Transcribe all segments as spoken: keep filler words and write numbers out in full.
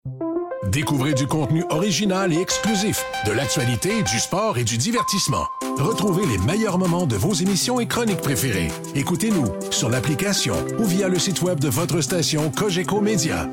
Découvrez du contenu original et exclusif, de l'actualité, du sport et du divertissement. Retrouvez les meilleurs moments de vos émissions et chroniques préférées. Écoutez-nous sur l'application ou via le site web de votre station Cogeco Média.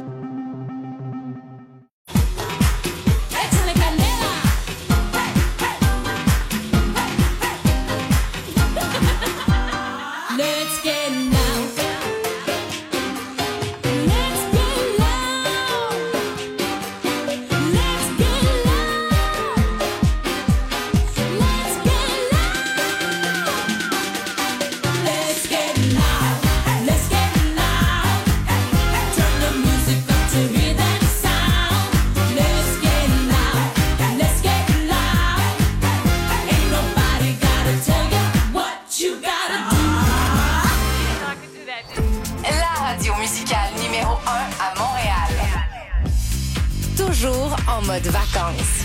En mode vacances.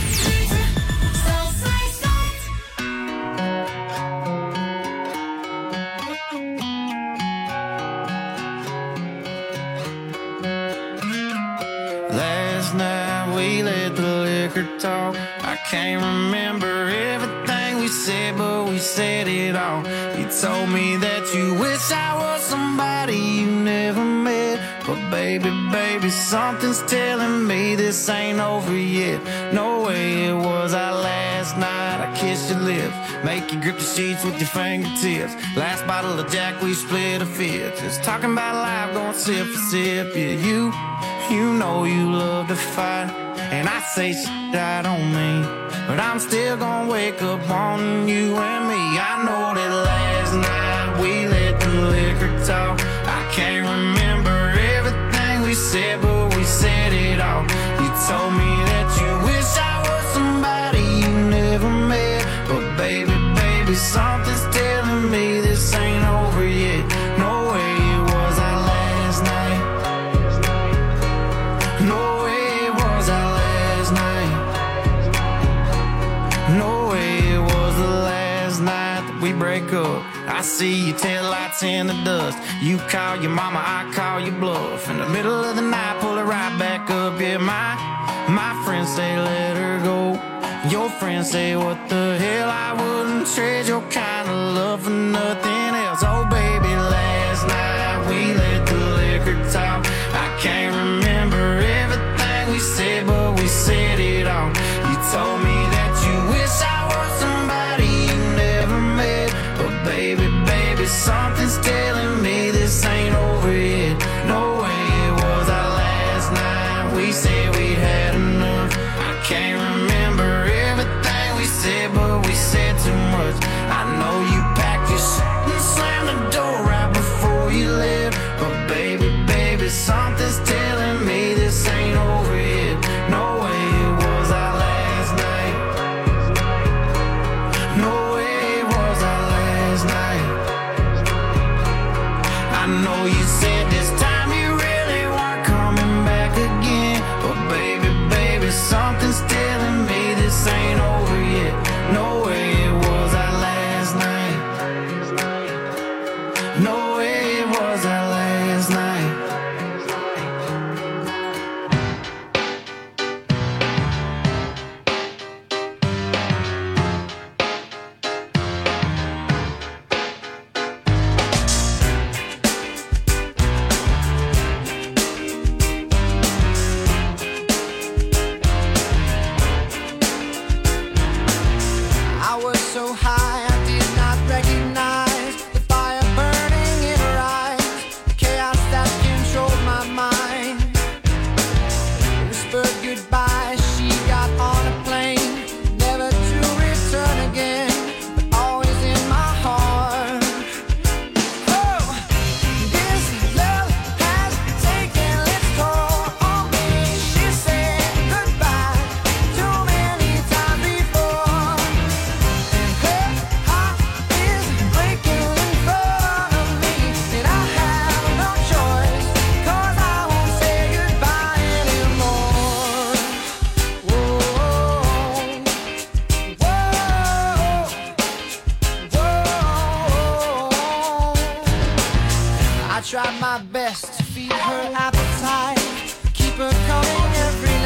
Last night we let the liquor talk. I can't remember everything we said, but we said it all. You told me that you wish I was somebody you never met. But baby, baby, something's telling me this ain't over yet. No way it was our last night. I kissed your lips, make you grip the sheets with your fingertips. Last bottle of Jack, we split a fifth. Just talking about life, going sip for sip. Yeah, you, you know you love to fight, and I say shit I don't mean, but I'm still gonna wake up on you and me. I know that last night we let the liquor talk. I can't remember everything we said, but we said it all. You told me that you wish I was somebody you never met. But baby, baby, something's telling me this ain't over yet. No way it was our last night. No way it was our last night. No way it was the last night that we break up. I see your taillights in the dust. You call your mama, I call your bluff. In the middle of the night, pull it right back up. Yeah, my, my friends say let her go. Your friends say what the hell, I wouldn't trade your kind of love for nothing else. Oh baby, last night we let the liquor talk. I can't remember everything we said, but we said it all. You told me that you wish I was somebody you never met. But baby, baby, something's telling me this ain't over yet. No way it was our last night. We said we had enough. I can't remember everything we said, but we said too much. I know you packed your shit and slammed the door right before you left. But baby, baby, something's telling me this ain't over yet. No way it was our last night. No way it was our last night. I know you said this time you really weren't coming back again. But baby, baby, something's telling me this ain't over yet. No way it was our last night. No way it was our last night. I was so high I did not recognize the fire burning in her eyes, the chaos that controlled my mind. Whispered goodbye, she got on a plane, never to return again, but always in my heart. Oh, this love has taken its toll on me. She said goodbye too many times before. Her heart is breaking in front of me, and I have no choice, 'cause I won't say goodbye anymore. Whoa, whoa, whoa. I tried my best to feed her appetite, keep her coming every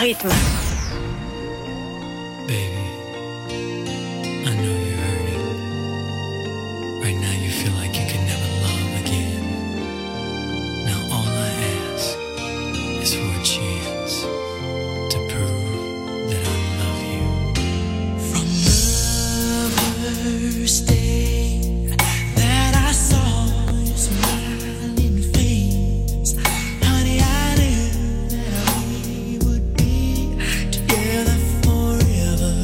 rythme. Baby, I know you're hurting. Right now you feel like you can never love again. Now all I ask is for a chance to prove that I love you. From the first day that I saw your smiling face, honey, I knew that we would be together forever.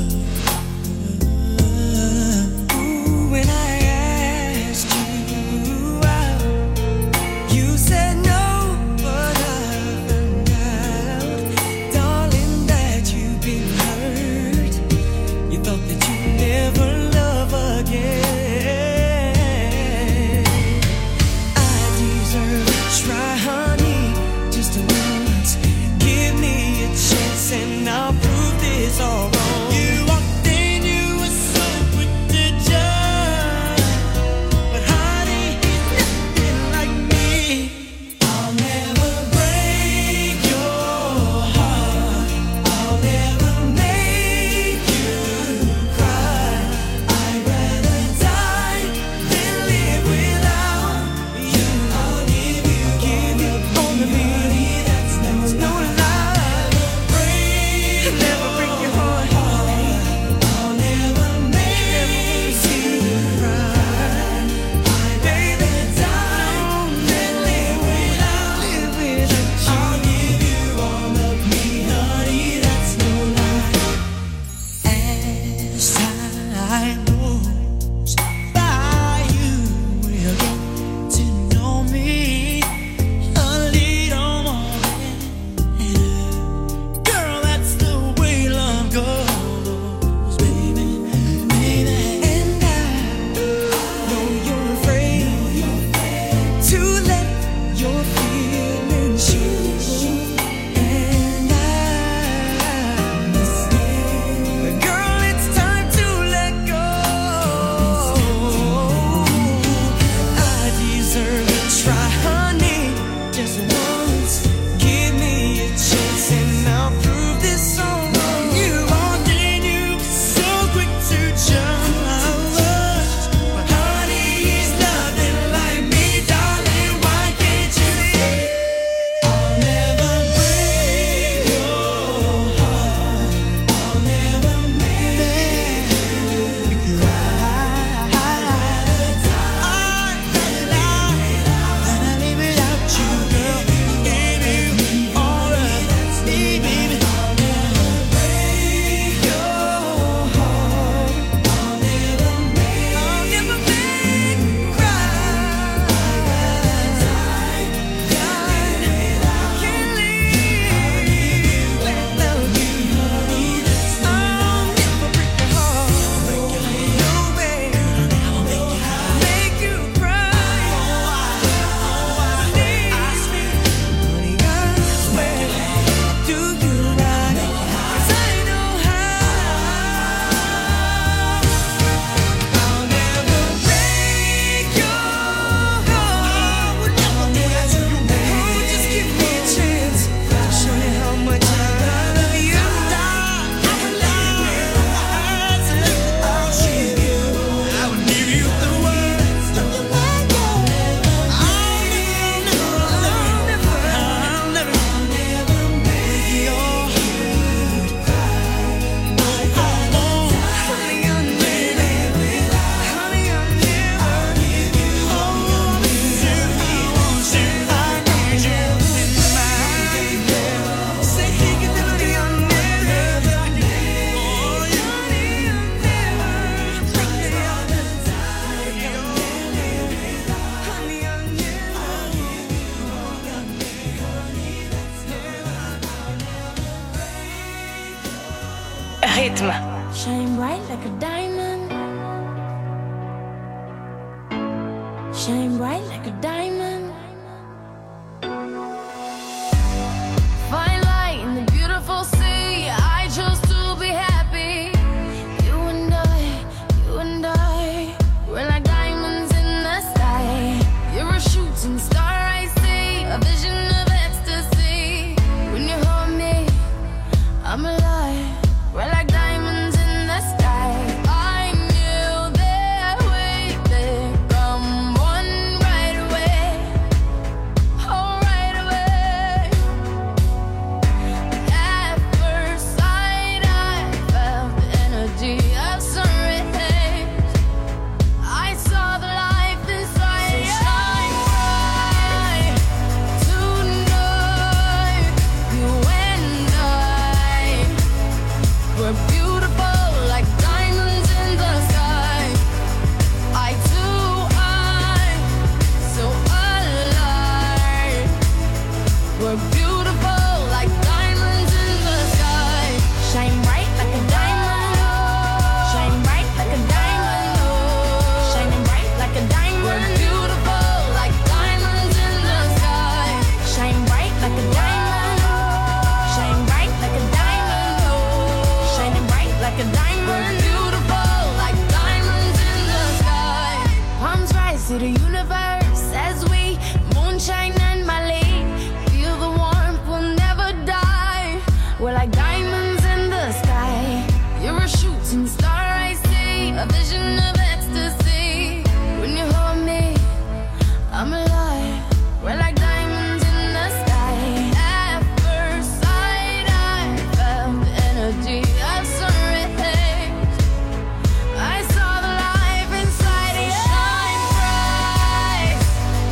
Ooh, when I asked you out, you said no, but I found out, darling, that you've been hurt. You thought that you'd never love again. I deserve a try, honey, just once. Give me a chance and I'll prove this all wrong. You walked in, you were so quick to judge, but honey, he's nothing like me. I'll never break your heart. I'll never make you cry. I'd rather die than live without you. I'll give you, give you all of me. That's no, no lie. Break, never break your heart. I'll never make you cry. I'd rather die than live without, live without you. I'll give you all of me, honey. That's no lie. As time goes by, you will get to know me a little more. Girl, that's the way love goes, baby, baby. And I know you're afraid to let your feelings show. And I'm listening, but girl, it's time to let go. I deserve a try, honey, just once. Give me a chance and I'll prove this all wrong. You walked in, you were so quick to judge, but honey, he's nothing like me, darling. Why can't you see? I'll never break your heart. I'll never make you cry. I'd rather die than I live without you, girl. Gave you all of me, baby. I'll never break your heart. I'll never make, I'll never make you cry. I'd rather die than can't live without you, honey. I'll never break your heart. No way. Make you cry. Please me, honey, I swear. Do you right? 'Cause I know how. I'll never break your heart. I'll never. Oh, just give me a chance to show you how much I love you. I would live without you. I'll give you. I would give you the world. I'll never, I'll never, I'll never, I'll never make your heart cry. No, I won't. Honey, I'll never, honey, I'll never give you all of me. I want you, I need you in my life. Say he can do it, I'll never, oh, honey, I'll never, honey, I'll never die. Honey, I'll never give you all of me, honey, that's never. Rythme. Shine bright like a diamond. Shine bright like a diamond. Fine light in the beautiful sea. I chose to be happy. You and I, you and I, we're like diamonds in the sky. You're a shooting star, I see, a vision of ecstasy. When you hold me, shooting star I see, a vision of ecstasy. When you hold me, I'm alive. We're like diamonds in the sky. At first sight, I felt the energy of sun rays. I saw the life inside you. Shine bright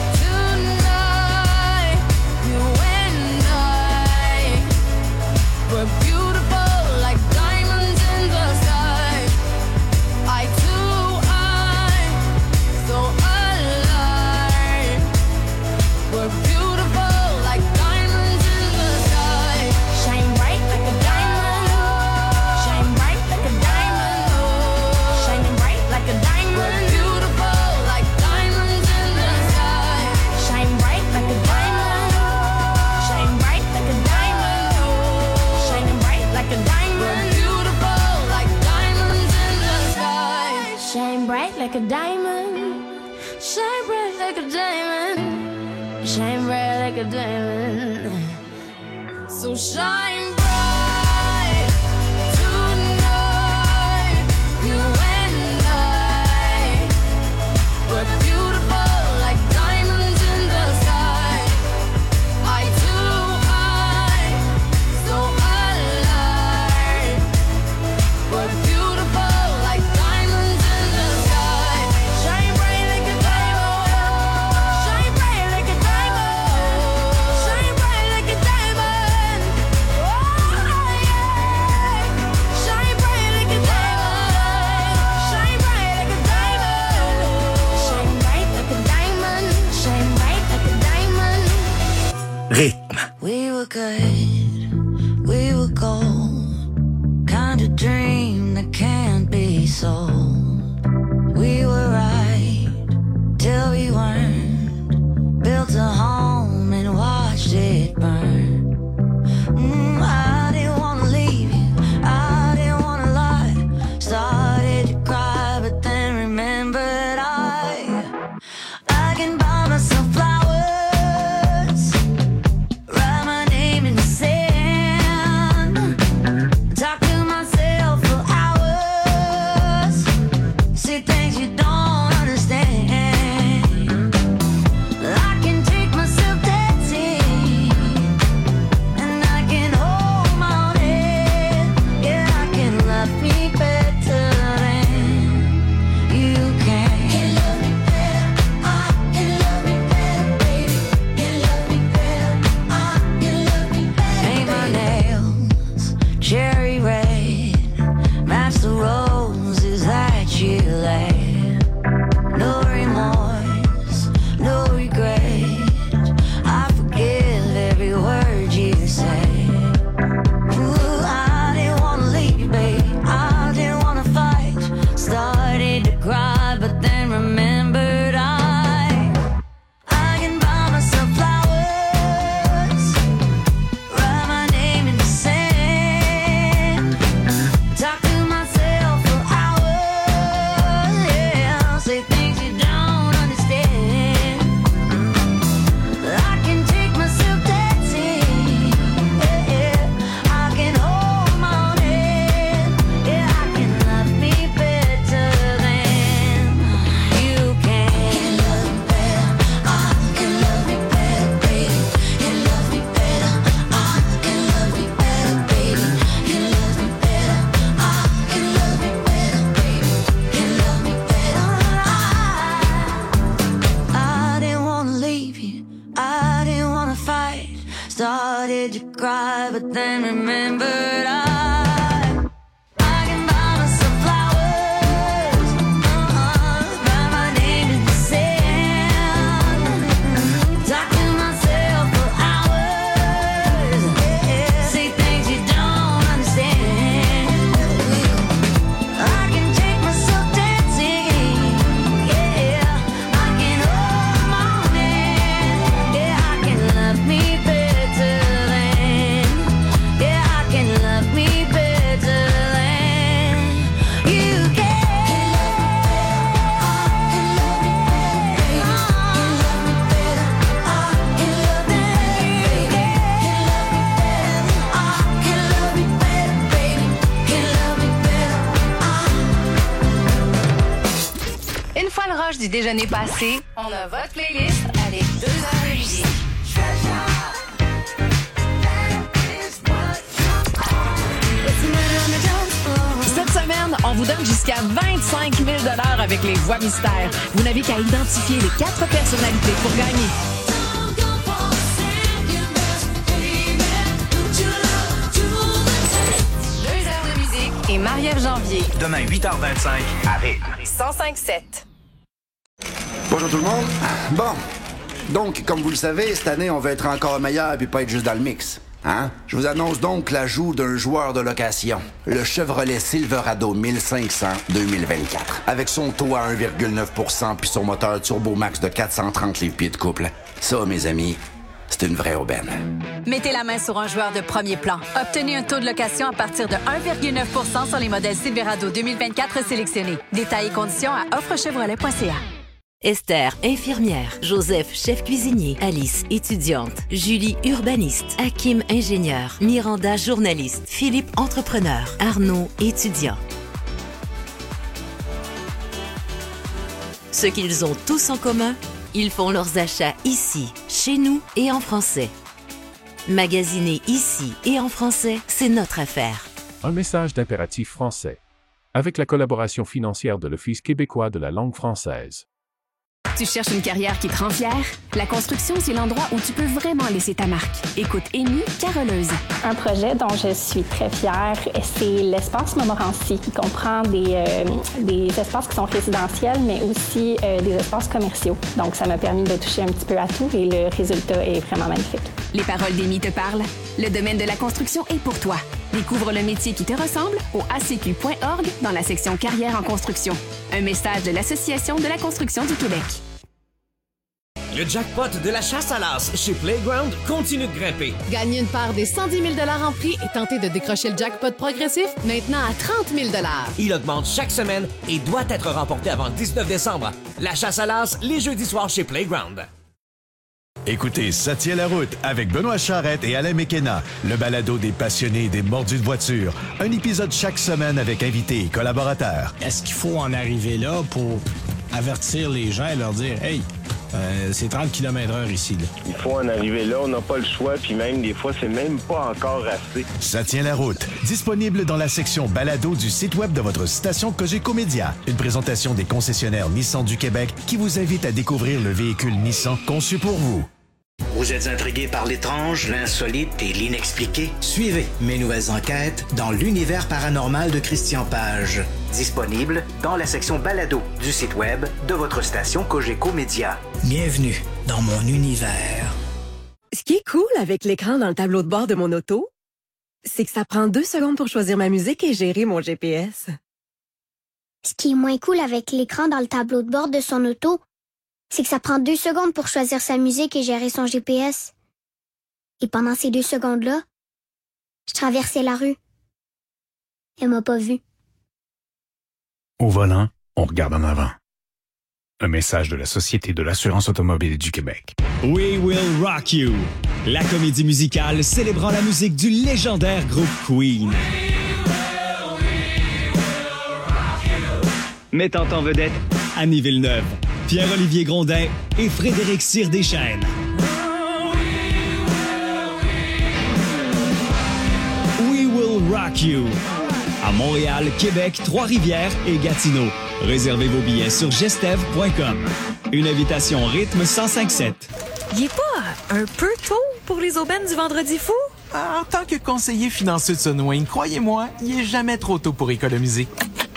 tonight. You and I were beautiful like diamonds in the sky. I too, I'm so alive. We're beautiful like diamonds in the sky. Shine bright like a diamond. Shine bright like a diamond. Shining bright like a We're diamond. beautiful like diamonds in the sky. Shine bright like a diamond. Shine bright like a diamond. Shining bright like a We're diamond. beautiful like diamonds in the sky. Shine bright like a diamond. Shine bright like a diamond. Shine bright like a diamond. So shine bright tonight. You and I were beautiful like diamonds in the sky. I too, I'm so alive. We're beautiful like diamonds in the sky. Shine bright like a diamond. Shine bright like a diamond. Shine bright like a diamond. Oh yeah. Shine bright like a diamond. Shine bright like a diamond. Shine bright like a diamond. Shine bright like a diamond. Rythme. We were good, we were gold, kind of dream that can't be sold. We were right till we weren't, built a home and watched it burn. Mm, I didn't wanna leave you, I didn't wanna lie. Started to cry, but then remembered I I can buy myself flowers, write my name in the sand. approche du déjeuner passé, on a votre playlist avec deux heures de musique. Cette semaine, on vous donne jusqu'à vingt-cinq mille dollars avec les voix mystères. Vous n'avez qu'à identifier les quatre personnalités pour gagner. Deux heures de musique et Marie-Ève Janvier. Demain, huit heures vingt-cinq, à Rythme. cent cinq sept. Bonjour tout le monde. Bon, donc, comme vous le savez, cette année, on va être encore meilleur puis pas être juste dans le mix. Hein? Je vous annonce donc l'ajout d'un joueur de location, le Chevrolet Silverado mille cinq cents deux mille vingt-quatre. Avec son taux à un virgule neuf pour cent puis son moteur Turbo Max de quatre cent trente livres-pieds de couple. Ça, mes amis, c'est une vraie aubaine. Mettez la main sur un joueur de premier plan. Obtenez un taux de location à partir de un virgule neuf pour cent sur les modèles Silverado deux mille vingt-quatre sélectionnés. Détails et conditions à offre chevrolet point c a. Esther, infirmière. Joseph, chef cuisinier. Alice, étudiante. Julie, urbaniste. Hakim, ingénieur. Miranda, journaliste. Philippe, entrepreneur. Arnaud, étudiant. Ce qu'ils ont tous en commun, ils font leurs achats ici, chez nous et en français. Magasiner ici et en français, c'est notre affaire. Un message d'impératif français. Avec la collaboration financière de l'Office québécois de la langue française. Tu cherches une carrière qui te rend fière? La construction, c'est l'endroit où tu peux vraiment laisser ta marque. Écoute Amy, Caroleuse. Un projet dont je suis très fière, c'est l'espace Montmorency, qui comprend des, euh, des espaces qui sont résidentiels, mais aussi euh, des espaces commerciaux. Donc, ça m'a permis de toucher un petit peu à tout et le résultat est vraiment magnifique. Les paroles d'Amy te parlent. Le domaine de la construction est pour toi. Découvre le métier qui te ressemble au a c q point org dans la section Carrière en construction. Un message de l'Association de la construction du Québec. Le jackpot de la chasse à l'as chez Playground continue de grimper. Gagnez une part des cent dix mille dollars en prix et tentez de décrocher le jackpot progressif maintenant à trente mille dollars. Il augmente chaque semaine et doit être remporté avant le dix-neuf décembre. La chasse à l'as, les jeudis soirs chez Playground. Écoutez, ça tient la route avec Benoît Charrette et Alain Mekena, le balado des passionnés et des mordus de voiture. Un épisode chaque semaine avec invités et collaborateurs. Est-ce qu'il faut en arriver là pour avertir les gens et leur dire « Hey, euh, c'est trente kilomètres heure ici. » là. Il faut en arriver là, on n'a pas le choix, puis même des fois, c'est même pas encore assez. Ça tient la route. Disponible dans la section balado du site web de votre station Cogeco Média. Une présentation des concessionnaires Nissan du Québec qui vous invite à découvrir le véhicule Nissan conçu pour vous. Vous êtes intrigué par l'étrange, l'insolite et l'inexpliqué? Suivez mes nouvelles enquêtes dans l'univers paranormal de Christian Page. Disponible dans la section balado du site web de votre station Cogeco Média. Bienvenue dans mon univers. Ce qui est cool avec l'écran dans le tableau de bord de mon auto, c'est que ça prend deux secondes pour choisir ma musique et gérer mon G P S. Ce qui est moins cool avec l'écran dans le tableau de bord de son auto, c'est que ça prend deux secondes pour choisir sa musique et gérer son G P S. Et pendant ces deux secondes-là, je traversais la rue. Elle m'a pas vu. Au volant, on regarde en avant. Un message de la Société de l'assurance automobile du Québec. We Will Rock You, la comédie musicale célébrant la musique du légendaire groupe Queen. Mettant en vedette Annie Villeneuve, Pierre-Olivier Grondin et Frédéric Cyr-Deschênes. We Will Rock You. À Montréal, Québec, Trois-Rivières et Gatineau. Réservez vos billets sur gestev point com. Une invitation Rythme cent cinq sept. Il est pas un peu tôt pour les aubaines du Vendredi fou? En tant que conseiller financier de Sunwing, croyez-moi, il est jamais trop tôt pour économiser.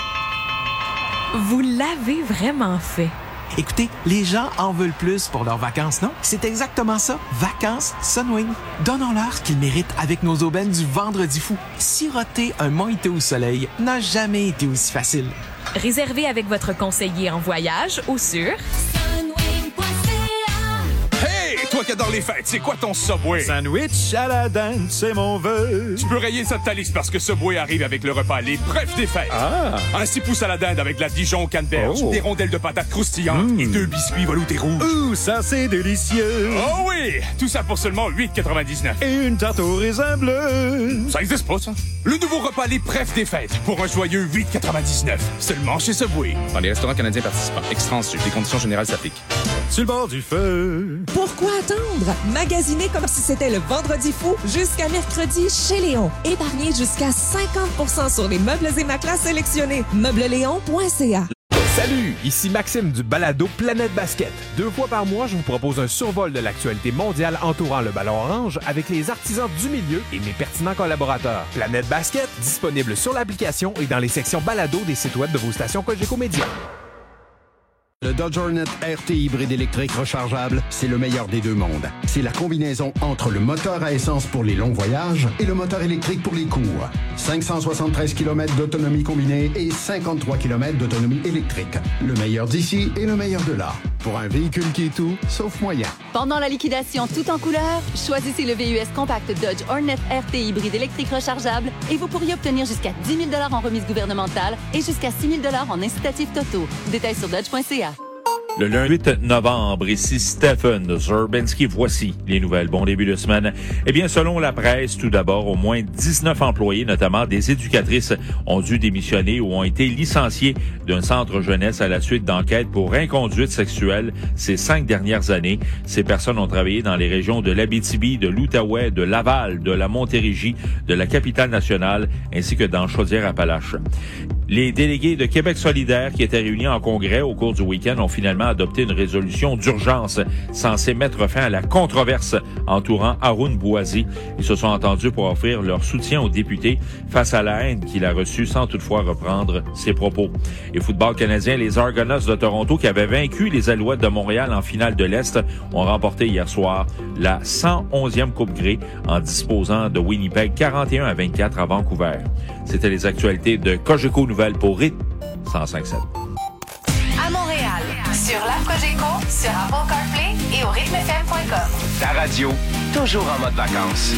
Vous l'avez vraiment fait. Écoutez, les gens en veulent plus pour leurs vacances, non? C'est exactement ça. Vacances Sunwing. Donnons-leur ce qu'ils méritent avec nos aubaines du Vendredi fou. Siroter un mojito au soleil n'a jamais été aussi facile. Réservez avec votre conseiller en voyage ou sur Hey, toi Toi qui adore les fêtes, c'est quoi ton Subway? Sandwich à la dinde, c'est mon vœu. Tu peux rayer ça de ta liste parce que Subway arrive avec le repas Les Brefs des fêtes. Ah! Un six pouces à la dinde avec de la Dijon canneberge, Oh. des rondelles de patates croustillantes Mm. et deux biscuits veloutés rouges. Ouh, ça c'est délicieux. Oh oui! Tout ça pour seulement huit quatre-vingt-dix-neuf. Et une tarte au raisin bleu. Ça existe pas, ça? Le nouveau repas Les Brefs des fêtes pour un joyeux huit quatre-vingt-dix-neuf. Seulement chez Subway. Dans les restaurants canadiens participants. Extra ensuite. Les conditions générales s'appliquent. Sur le bord du feu. Pourquoi attendre? Magasinez comme si c'était le vendredi fou jusqu'à mercredi chez Léon. Épargnez jusqu'à cinquante pour cent sur les meubles et matelas sélectionnés. meublesléon point c a. Salut, ici Maxime du balado Planète Basket. Deux fois par mois, je vous propose un survol de l'actualité mondiale entourant le ballon orange avec les artisans du milieu et mes pertinents collaborateurs. Planète Basket, disponible sur l'application et dans les sections balado des sites web de vos stations Cogeco Média. Le Dodge Hornet R T hybride électrique rechargeable, c'est le meilleur des deux mondes. C'est la combinaison entre le moteur à essence pour les longs voyages et le moteur électrique pour les courts. cinq cent soixante-treize kilomètres d'autonomie combinée et cinquante-trois kilomètres d'autonomie électrique. Le meilleur d'ici et le meilleur de là. Pour un véhicule qui est tout, sauf moyen. Pendant la liquidation tout en couleur, choisissez le V U S compact Dodge Hornet R T hybride électrique rechargeable et vous pourriez obtenir jusqu'à dix mille dollars en remise gouvernementale et jusqu'à six mille dollars en incitatifs totaux. Détails sur dodge point c a. Le lundi huit novembre, ici Stephen Zerbinsky. Voici les nouvelles. Bon début de semaine. Eh bien, selon la presse, tout d'abord, au moins dix-neuf employés, notamment des éducatrices, ont dû démissionner ou ont été licenciés d'un centre jeunesse à la suite d'enquêtes pour inconduite sexuelle ces cinq dernières années. Ces personnes ont travaillé dans les régions de l'Abitibi, de l'Outaouais, de Laval, de la Montérégie, de la Capitale-Nationale, ainsi que dans Chaudière-Appalaches. Les délégués de Québec solidaire qui étaient réunis en congrès au cours du week-end ont finalement adopté une résolution d'urgence censée mettre fin à la controverse entourant Haroun Bouazi. Ils se sont entendus pour offrir leur soutien au député face à la haine qu'il a reçue sans toutefois reprendre ses propos. Et football canadien, les Argonauts de Toronto qui avaient vaincu les Alouettes de Montréal en finale de l'Est ont remporté hier soir la cent onzième Coupe Grey en disposant de Winnipeg quarante et un à vingt-quatre à Vancouver. C'était les actualités de Cogeco Nouvelles pour Rythme cent cinq sept. À Montréal, sur l'app Cogeco, sur Apple CarPlay et au rythme f m point com. Ta radio, toujours en mode vacances.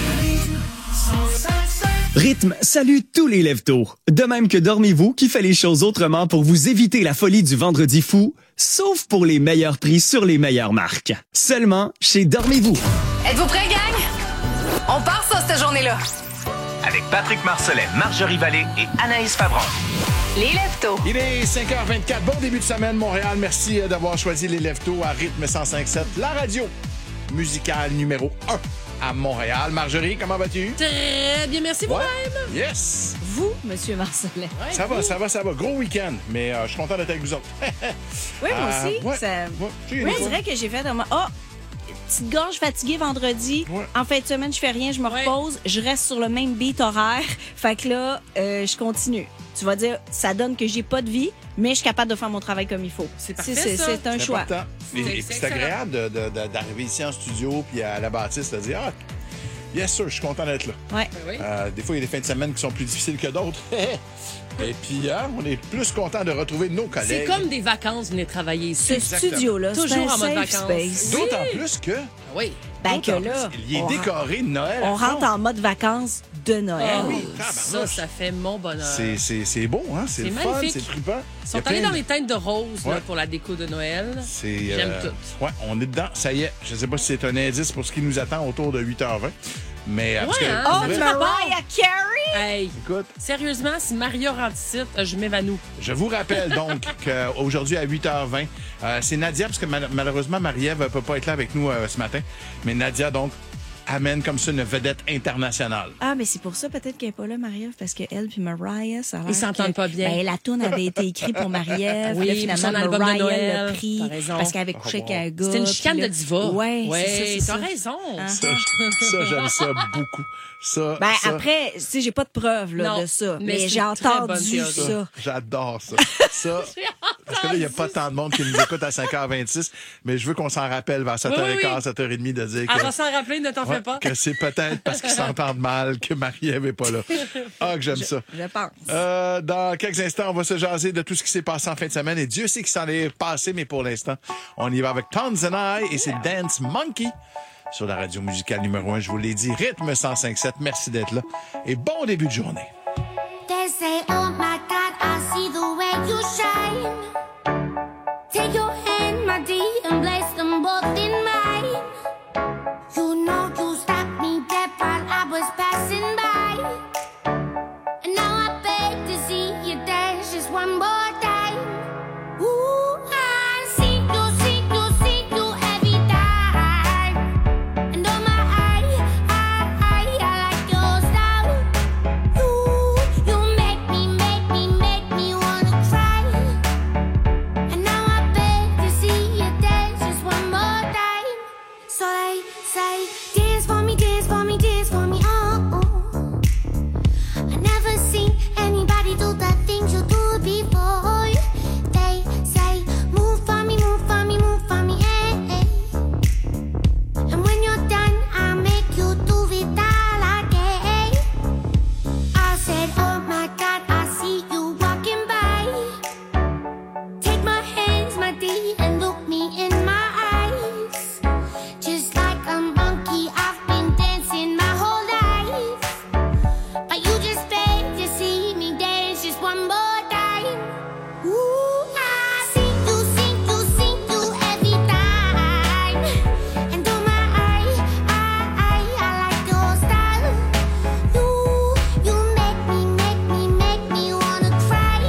Rythme salue tous les lève-tôt. De même que Dormez-vous qui fait les choses autrement pour vous éviter la folie du vendredi fou, sauf pour les meilleurs prix sur les meilleures marques. Seulement chez Dormez-vous. Êtes-vous prêts, gang? On part ça, cette journée-là. Avec Patrick Marcellet, Marjorie Vallée et Anaïs Favron. Les Lève-tôt. Il est cinq heures vingt-quatre. Bon début de semaine, Montréal. Merci d'avoir choisi les Lève-tôt à Rythme cent cinq sept, la radio musicale numéro un à Montréal. Marjorie, comment vas-tu? Très bien, merci Ouais. vous-même. Yes! Vous, Monsieur Marcellet. Ouais, ça va, vous. ça va, ça va. Gros week-end, mais euh, je suis content d'être avec vous autres. Oui, moi Euh, aussi. ouais, ça... ouais, j'ai Oui, une on fois. dirait que j'ai fait un... Oh! Petite gorge fatiguée vendredi. Ouais. En fin de semaine, je fais rien, je me ouais. repose. Je reste sur le même beat horaire. Fait que là, euh, je continue. Tu vas dire, ça donne que j'ai pas de vie, mais je suis capable de faire mon travail comme il faut. C'est parfait, c'est, ça. c'est un C'est choix. important. Et, et puis c'est agréable de, de, de, d'arriver ici en studio puis à la bâtisse de dire, ah, yes, sir, je suis content d'être là. Ouais. Euh, des fois, il y a des fins de semaine qui sont plus difficiles que d'autres. Et puis, hein, on est plus content de retrouver nos collègues. C'est comme des vacances, venir travailler ici. Ce studio-là, c'est toujours un en mode safe vacances. space. D'autant Oui. plus que... Oui. Ben que là, plus, il est on décoré de Noël. On à fond. rentre en mode vacances de Noël. Oh, oui, ça, ça fait mon bonheur. C'est, c'est, c'est beau, hein? C'est, C'est le fun, magnifique. c'est trippant. Ils sont allés dans les teintes de rose Ouais. là, pour la déco de Noël. C'est, J'aime euh, tout. Ouais, on est dedans. Ça y est. Je ne sais pas si c'est un indice pour ce qui nous attend autour de huit heures vingt. Mais, Ouais, parce que, hein, pour ça vrai, fait Mariah Carey! Hey, écoute, sérieusement, si Maria anticipe, je m'évanouis. je vous rappelle donc qu'aujourd'hui à huit heures vingt, euh, c'est Nadia, parce que mal- malheureusement, Marie-Ève ne peut pas être là avec nous euh, ce matin. Mais Nadia, donc, amène comme ça une vedette internationale. Ah, mais c'est pour ça peut-être qu'elle n'est pas là, Marie-Ève, parce qu'elle puis Mariah, ça a l'air Ils s'entendent que, pas bien. Ben, la toune avait été écrite pour Marie-Ève. Oui, là, pour finalement, son album de Mariah Noël. l'a pris T'as raison. parce qu'elle avait couché Oh, wow. avec un gars. C'était une puis chicane là- de diva. Ouais, Ouais, c'est ça, c'est t'as ça. raison. Ah. Ça, ça, j'aime ça beaucoup. Ça, Ben, ça, après, tu sais, j'ai pas de preuves là, Non, de ça, mais mais, c'est j'ai une très bonne entendu théorie. ça. J'adore ça. Ça, parce que là, il n'y a pas tant de monde qui nous écoute à cinq heures vingt-six, mais je veux qu'on s'en rappelle vers sept heures quinze, Oui, oui, oui. sept heures trente de dire que, Elle va s'en rappeler, ne t'en ouais, fais pas. que c'est peut-être parce qu'ils s'entendent mal que Marie-Ève n'est pas là. Ah, que j'aime Je- ça. Je pense. Euh, dans quelques instants, on va se jaser de tout ce qui s'est passé en fin de semaine. Et Dieu sait qu'il s'en est passé, mais pour l'instant, on y va avec Tons and I et c'est Dance Monkey. sur la radio musicale numéro un. Je vous l'ai dit, Rythme cent cinq sept. Merci d'être là. Et bon début de journée. They say, oh my God, I see the way you shine. Take your hand, my dear, and place them both in mine. You know you stopped me dead while I was passing by. And now I beg to see you dance just one more time. Ooh, I see you, see you, see you every time. And oh my, I, I, I, I like your style. You, you make me, make me, make me wanna cry. And now I beg to see you dance just one more time. So they say, dance for me, dance for me, dance for me, oh, oh. I never seen anybody do the things you do before. They say, move for me, move for me, move for me, eh, eh. And when you're done, I'll make you do it all again. I said, oh my God, I see you walking by. Take my hands, my dear, and look me in my eyes. Just like a monkey, I've been dancing my whole life. But you just beg to see me dance just one more time. Ooh, I see you, see you, see you every time. And oh my, I, I, I, I like your style. You, you make me, make me, make me wanna cry.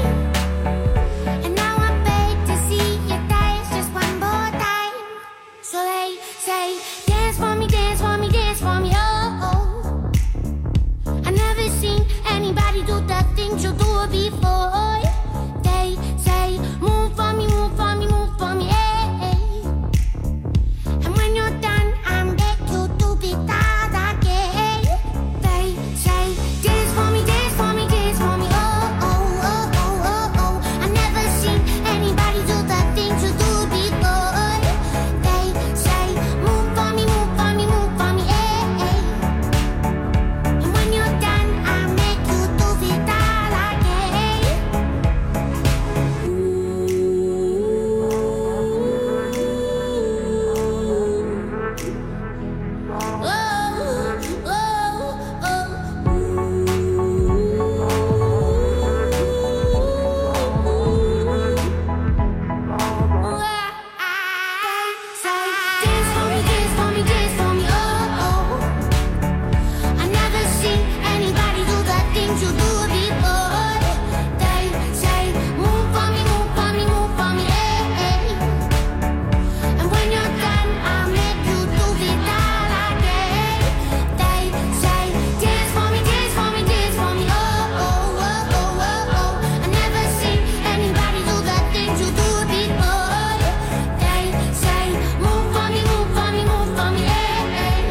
And now I beg to see you dance just one more time. So they say, dance for me, dance for me, dance for me, oh, oh. I never seen anybody do the things you do before. They say, move for me, move for me, move for me, eh, eh. And when you're done, I'm back you do it all again. They say, dance for me, dance for me, dance for me, oh, oh, oh, oh, oh, oh. I never seen anybody do the things you do before. They say, move for me, move for me, move for me, eh, eh. And when you're done, I'll make you do it all again. Oh, oh, oh. Say, dance for me, dance for me, dance for me, oh, oh. I never seen anybody do the things you do before. They say, move for me, move for me, move for me, eh, eh. And when you're done, I'll make you do it all again. They say, dance for me, dance for me, dance for me, oh, oh, oh, oh, oh, oh. I never seen anybody do the things you do before. They say, move for me, move for me, move for me, eh, eh.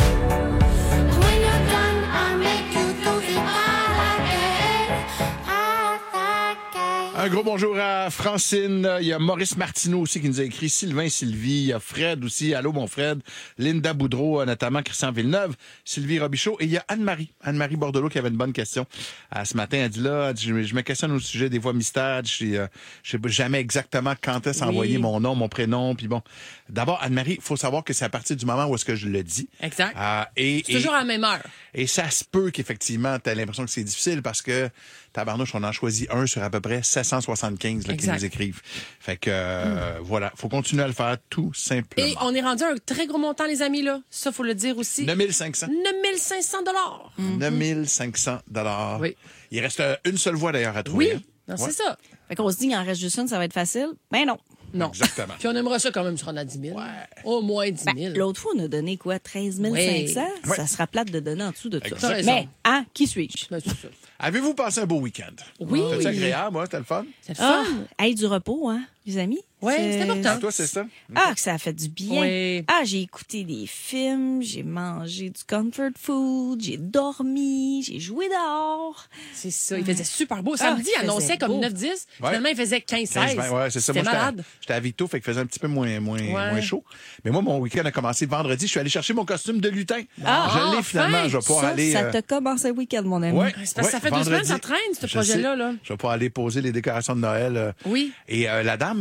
And when you're done, I'll make you do it all again, all again. Un gros bonjour à Francine. Il y a Maurice Martineau aussi qui nous a écrit. Sylvain, Sylvie. Il y a Fred aussi. Allô, mon Fred. Linda Boudreau, notamment Christian Villeneuve. Sylvie Robichaud. Et il y a Anne-Marie. Anne-Marie Bordelot qui avait une bonne question. Euh, ce matin, elle dit là, elle dit, je, je me questionne au sujet des voix mystères. Je sais, euh, je sais jamais exactement quand est-ce Oui. envoyer mon nom, mon prénom. Puis bon. D'abord, Anne-Marie, il faut savoir que c'est à partir du moment où est-ce que je le dis. Exact. Euh, et, C'est et- toujours à la même heure. Et ça se peut qu'effectivement, tu as l'impression que c'est difficile parce que, tabarnouche, on en choisit un sur à peu près sept cent soixante-quinze là, qui Exact. nous écrivent. Fait que, euh, voilà, faut continuer à le faire tout simplement. Et on est rendu à un très gros montant, les amis, là. Ça, faut le dire aussi. neuf mille cinq cents. neuf mille cinq cents dollars. neuf mille cinq cents dollars. Oui. Il reste euh, une seule voie d'ailleurs à trouver. Oui, hein. non, Ouais. c'est ça. Fait qu'on se dit qu'il en reste juste une, ça va être facile. Ben non. Non. Exactement. Puis on aimerait ça quand même se rendre à dix mille. Au moins dix mille. Ben, l'autre fois, on a donné quoi? treize mille cinq cents? Oui. Ça sera plate de donner en dessous de Exact. ça. T'as raison. Mais, hein, qui suis-je? Ben, c'est ça. Avez-vous passé un beau week-end? Oui. C'était agréable, moi, c'était le fun? C'est le fun. Ah, hey, du repos, hein, les amis? Oui, c'est important. À toi, c'est ça? Ah, que ça a fait du bien. Oui. Ah, j'ai écouté des films, j'ai mangé du comfort food, j'ai dormi, j'ai joué dehors. C'est ça, il faisait super beau. Ah, Samedi, il il annonçait faisait comme beau. neuf dix. Ouais. Finalement, il faisait quinze seize. quinze, vingt, ouais, c'est ça. C'était Moi, j'étais à- malade. J'étais à Victo, fait qu'il faisait un petit peu moins, moins, Ouais. moins chaud. Mais moi, mon week-end a commencé vendredi. Je suis allé chercher mon costume de lutin. Ah, je l'ai enfin! finalement. Je vais pouvoir Ça, aller. ça euh, t'a commencé le week-end, mon ami. Ouais, C'est parce que ça ouais, fait deux vendredi. semaines que ça traîne, ce Je projet-là, sais. là. Je vais pouvoir aller poser les décorations de Noël. euh, Oui. Et euh, la dame qui, euh,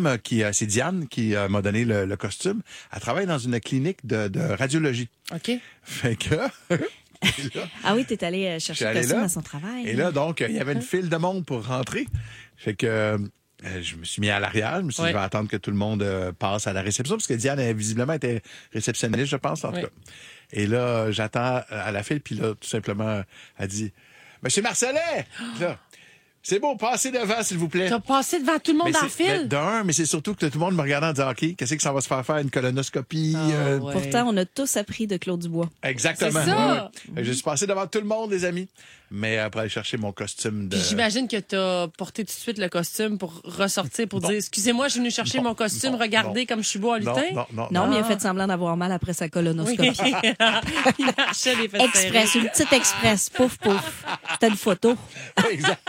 c'est Diane qui euh, m'a donné le, le costume. Elle travaille dans une clinique de, de radiologie. OK. Fait que... là, ah oui, t'es allé chercher le costume là, à son travail. Et là, donc, il y avait une file de monde pour rentrer. Fait que euh, je me suis mis à l'arrière. Je me suis dit, ouais. je vais attendre que tout le monde euh, passe à la réception, parce que Diane, elle, visiblement, était réceptionniste, je pense, en tout ouais. cas. Et là, j'attends à la file, puis là, tout simplement, elle dit, « Monsieur Marcellet! » Là, c'est beau, passez devant, s'il vous plaît. Tu as passé devant tout le monde dans le fil? D'un, mais c'est surtout que tout le monde me regardait en disant, OK, qu'est-ce que ça va se faire faire? Une colonoscopie? Oh, euh... ouais. Pourtant, on a tous appris de Claude Dubois. Exactement. C'est ça. Ouais. Je suis passé devant tout le monde, les amis. Mais après aller chercher mon costume de... Puis j'imagine que tu as porté tout de suite le costume pour ressortir, pour bon. dire, excusez-moi, je suis venu chercher bon. mon costume, bon. regardez non. comme je suis beau en lutin. Non, non, non, non, mais il a fait semblant d'avoir mal après sa colonoscopie. Oui. Il marchait les fesses Express, une petite express, pouf, pouf. C'était une photo. Exact.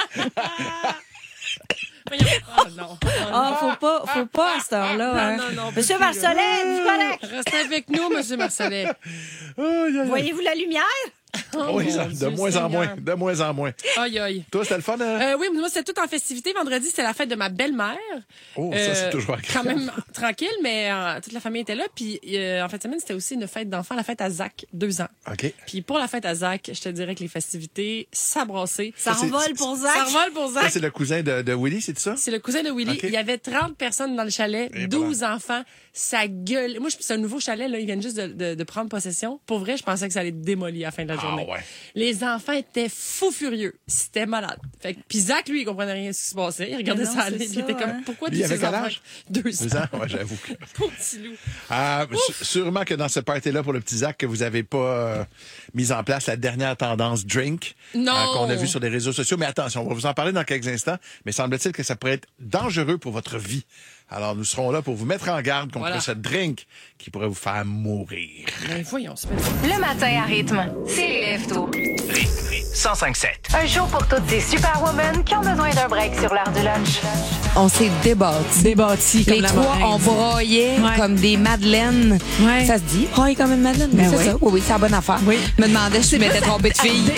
Oh non. Ah, oh, faut pas, faut pas à cette heure-là. Non, hein. non, non, Monsieur Marcellet, du correct. Restez avec nous, Monsieur Marcellet. Oh, voyez-vous la lumière? Oh, oui, ça, de Dieu moins Seigneur. en moins, de moins en moins. Aïe, aïe. Toi, c'était le fun, hein? Euh, oui, moi, c'était tout en festivité. Vendredi, c'était la fête de ma belle-mère. Oh, ça, euh, c'est toujours agréable. Quand même tranquille, mais euh, toute la famille était là. Puis, euh, en fin de semaine, c'était aussi une fête d'enfants, la fête à Zach, deux ans. OK. Puis, pour la fête à Zach, je te dirais que les festivités, ça brassait. Ça revole pour Zach. Ça revole pour Zach. Ça, c'est le cousin de, de Willy, c'est ça? C'est le cousin de Willy. Okay. Il y avait trente personnes dans le chalet, Et douze voilà. enfants. Ça gueule. Moi, c'est un nouveau chalet, là. Ils viennent juste de, de, de prendre possession. Pour vrai, je pensais que ça allait être démoli à la fin de la journée. Ah, ouais. Les enfants étaient fous furieux. C'était malade. Fait que, puis Zach, lui, il comprenait rien de ce qui se passait. Il regardait ça aller. Il était comme, hein? Pourquoi lui, tous ces enfants? Âge? Deux ans. Deux ans, ouais, j'avoue. Pauvre petit loup. Euh, sûrement que dans ce party-là, pour le petit Zach, que vous avez pas euh, mis en place la dernière tendance drink. Non. Euh, qu'on a vu sur les réseaux sociaux. Mais attention, on va vous en parler dans quelques instants. Mais semble-t-il que ça pourrait être dangereux pour votre vie. Alors, nous serons là pour vous mettre en garde contre voilà. ce drink qui pourrait vous faire mourir. Ben, voyons, c'est pas... Le matin à rythme, c'est les lève-tôt. Rythme cent cinq sept. Un show pour toutes ces superwomen qui ont besoin d'un break sur l'heure du lunch. On s'est débattis. Débattis comme les la trois, Moraine. on broyait ouais. comme des madeleines. Ouais. Ça se dit? Broyer comme une madeleine? Ben c'est oui. ça. Oui, oui, c'est la bonne affaire. Oui. Je me demandais si je m'étais trompée de fille.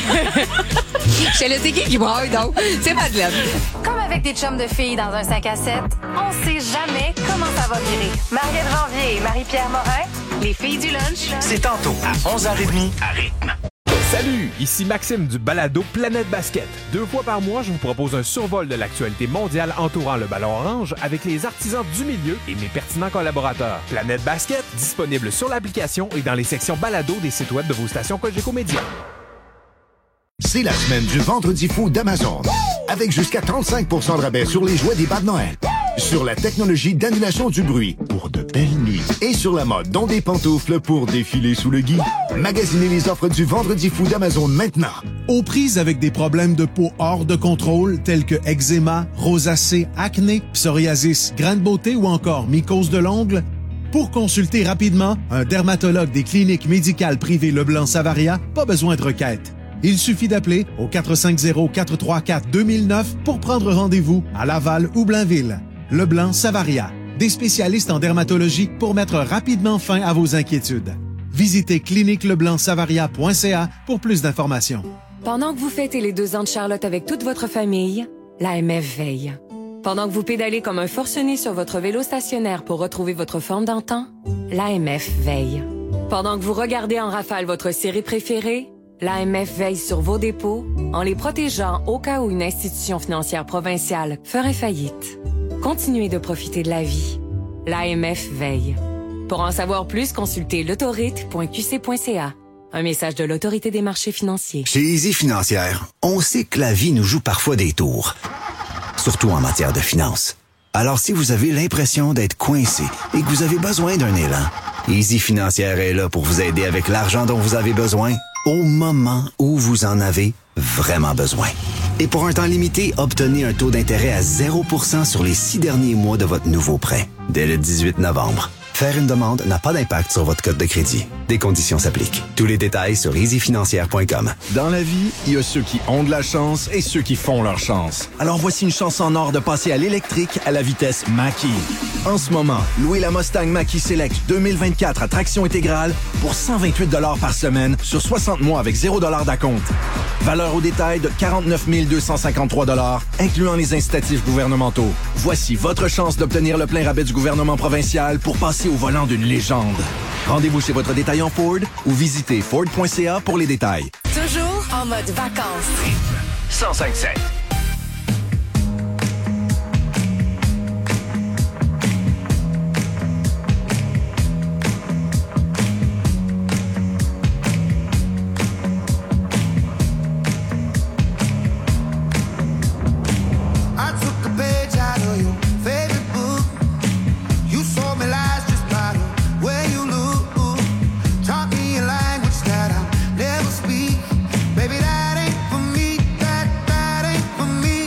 Je sais, c'est qui qui broye, donc? C'est Madeleine. Comme avec des chums de filles dans un cinq à sept, on sait jamais comment ça va virer. Mariette Janvier et Marie-Pierre Morin, les filles du lunch. C'est tantôt à onze heures trente à Rythme. Salut, ici Maxime du balado Planète Basket. Deux fois par mois, je vous propose un survol de l'actualité mondiale entourant le ballon orange avec les artisans du milieu et mes pertinents collaborateurs. Planète Basket, disponible sur l'application et dans les sections balado des sites web de vos stations Cogeco Média. C'est la semaine du Vendredi fou d'Amazon. Avec jusqu'à trente-cinq pour cent de rabais sur les jouets des bas de Noël. Sur la technologie d'annulation du bruit pour de belles nuits. Et sur la mode, dont des pantoufles pour défiler sous le gui. Magasinez les offres du Vendredi fou d'Amazon maintenant. Aux prises avec des problèmes de peau hors de contrôle tels que eczéma, rosacée, acné, psoriasis, grains de beauté ou encore mycose de l'ongle, pour consulter rapidement un dermatologue des cliniques médicales privées Leblanc-Savaria, pas besoin de requête. Il suffit d'appeler au quatre cinq zéro, quatre trois quatre, deux mille neuf pour prendre rendez-vous à Laval ou Blainville. Leblanc-Savaria, des spécialistes en dermatologie pour mettre rapidement fin à vos inquiétudes. Visitez clinique leblanc savaria point c a pour plus d'informations. Pendant que vous fêtez les deux ans de Charlotte avec toute votre famille, l'A M F veille. Pendant que vous pédalez comme un forcené sur votre vélo stationnaire pour retrouver votre forme d'antan, l'A M F veille. Pendant que vous regardez en rafale votre série préférée, l'A M F veille sur vos dépôts en les protégeant au cas où une institution financière provinciale ferait faillite. Continuez de profiter de la vie. L'A M F veille. Pour en savoir plus, consultez l'autorite point q c point c a. Un message de l'Autorité des marchés financiers. Chez Easy Financière, on sait que la vie nous joue parfois des tours. Surtout en matière de finances. Alors si vous avez l'impression d'être coincé et que vous avez besoin d'un élan, Easy Financière est là pour vous aider avec l'argent dont vous avez besoin au moment où vous en avez vraiment besoin. Et pour un temps limité, obtenez un taux d'intérêt à zéro pour cent sur les six derniers mois de votre nouveau prêt, dès le dix-huit novembre. Faire une demande n'a pas d'impact sur votre code de crédit. Des conditions s'appliquent. Tous les détails sur easy financière point com. Dans la vie, il y a ceux qui ont de la chance et ceux qui font leur chance. Alors voici une chance en or de passer à l'électrique à la vitesse Mach-E. En ce moment, louez la Mustang Mach-E Select deux mille vingt-quatre à traction intégrale pour cent vingt-huit dollars par semaine sur soixante mois avec zéro dollars d'acompte. Valeur au détail de quarante-neuf mille deux cent cinquante-trois dollars, incluant les incitatifs gouvernementaux. Voici votre chance d'obtenir le plein rabais du gouvernement provincial pour passer au volant d'une légende. Rendez-vous chez votre détaillant Ford ou visitez ford point c a pour les détails. Toujours en mode vacances. cent cinq sept. Baby, that ain't for me, that, that ain't for me.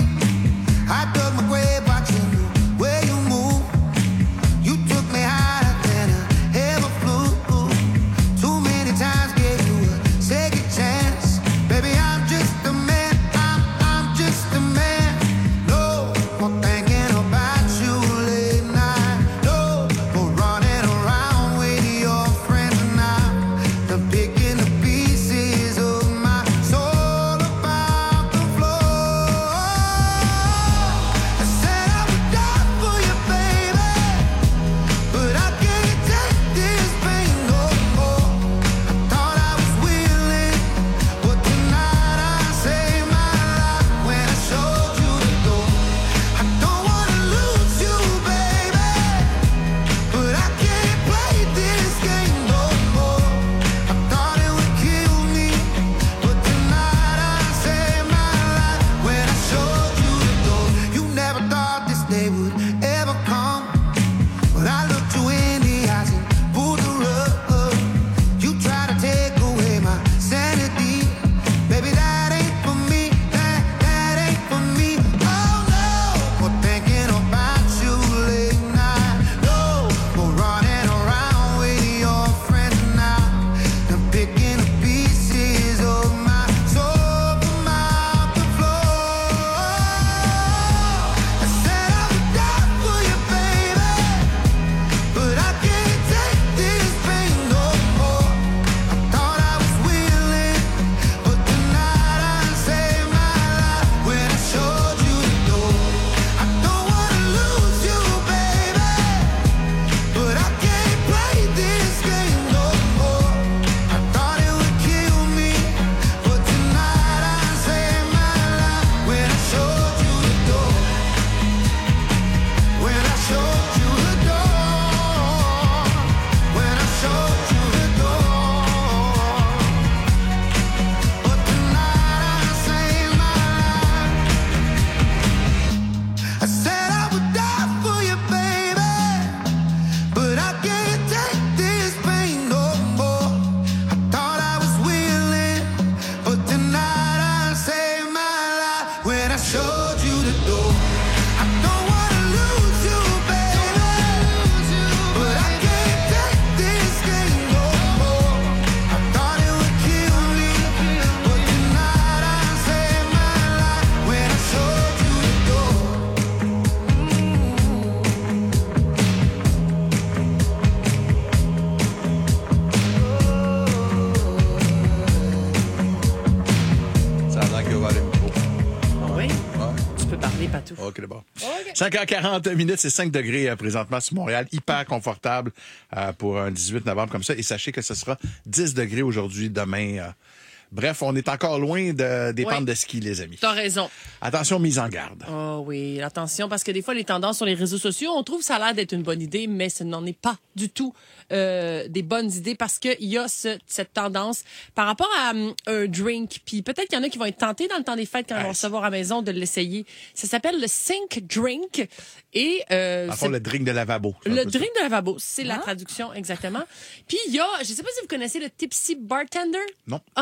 OK, d'abord. Okay. cinq heures quarante minutes, c'est cinq degrés euh, présentement sur Montréal. Hyper confortable euh, pour un dix-huit novembre comme ça. Et sachez que ce sera dix degrés aujourd'hui, demain. Euh, Bref, on est encore loin de, des ouais. pentes de ski, les amis. T'as raison. Attention, mise en garde. Oh oui, attention, parce que des fois, les tendances sur les réseaux sociaux, on trouve ça a l'air d'être une bonne idée, mais ce n'en est pas du tout euh, des bonnes idées parce qu'il y a ce, cette tendance par rapport à um, un drink. Puis peut-être qu'il y en a qui vont être tentés dans le temps des fêtes quand ah, ils vont recevoir à la maison de l'essayer. Ça s'appelle le Sink Drink. Et, euh, en fait, le drink de lavabo. Le drink de lavabo, c'est ah. la traduction exactement. Puis il y a, je sais pas si vous connaissez le Tipsy Bartender. Non. Oh mon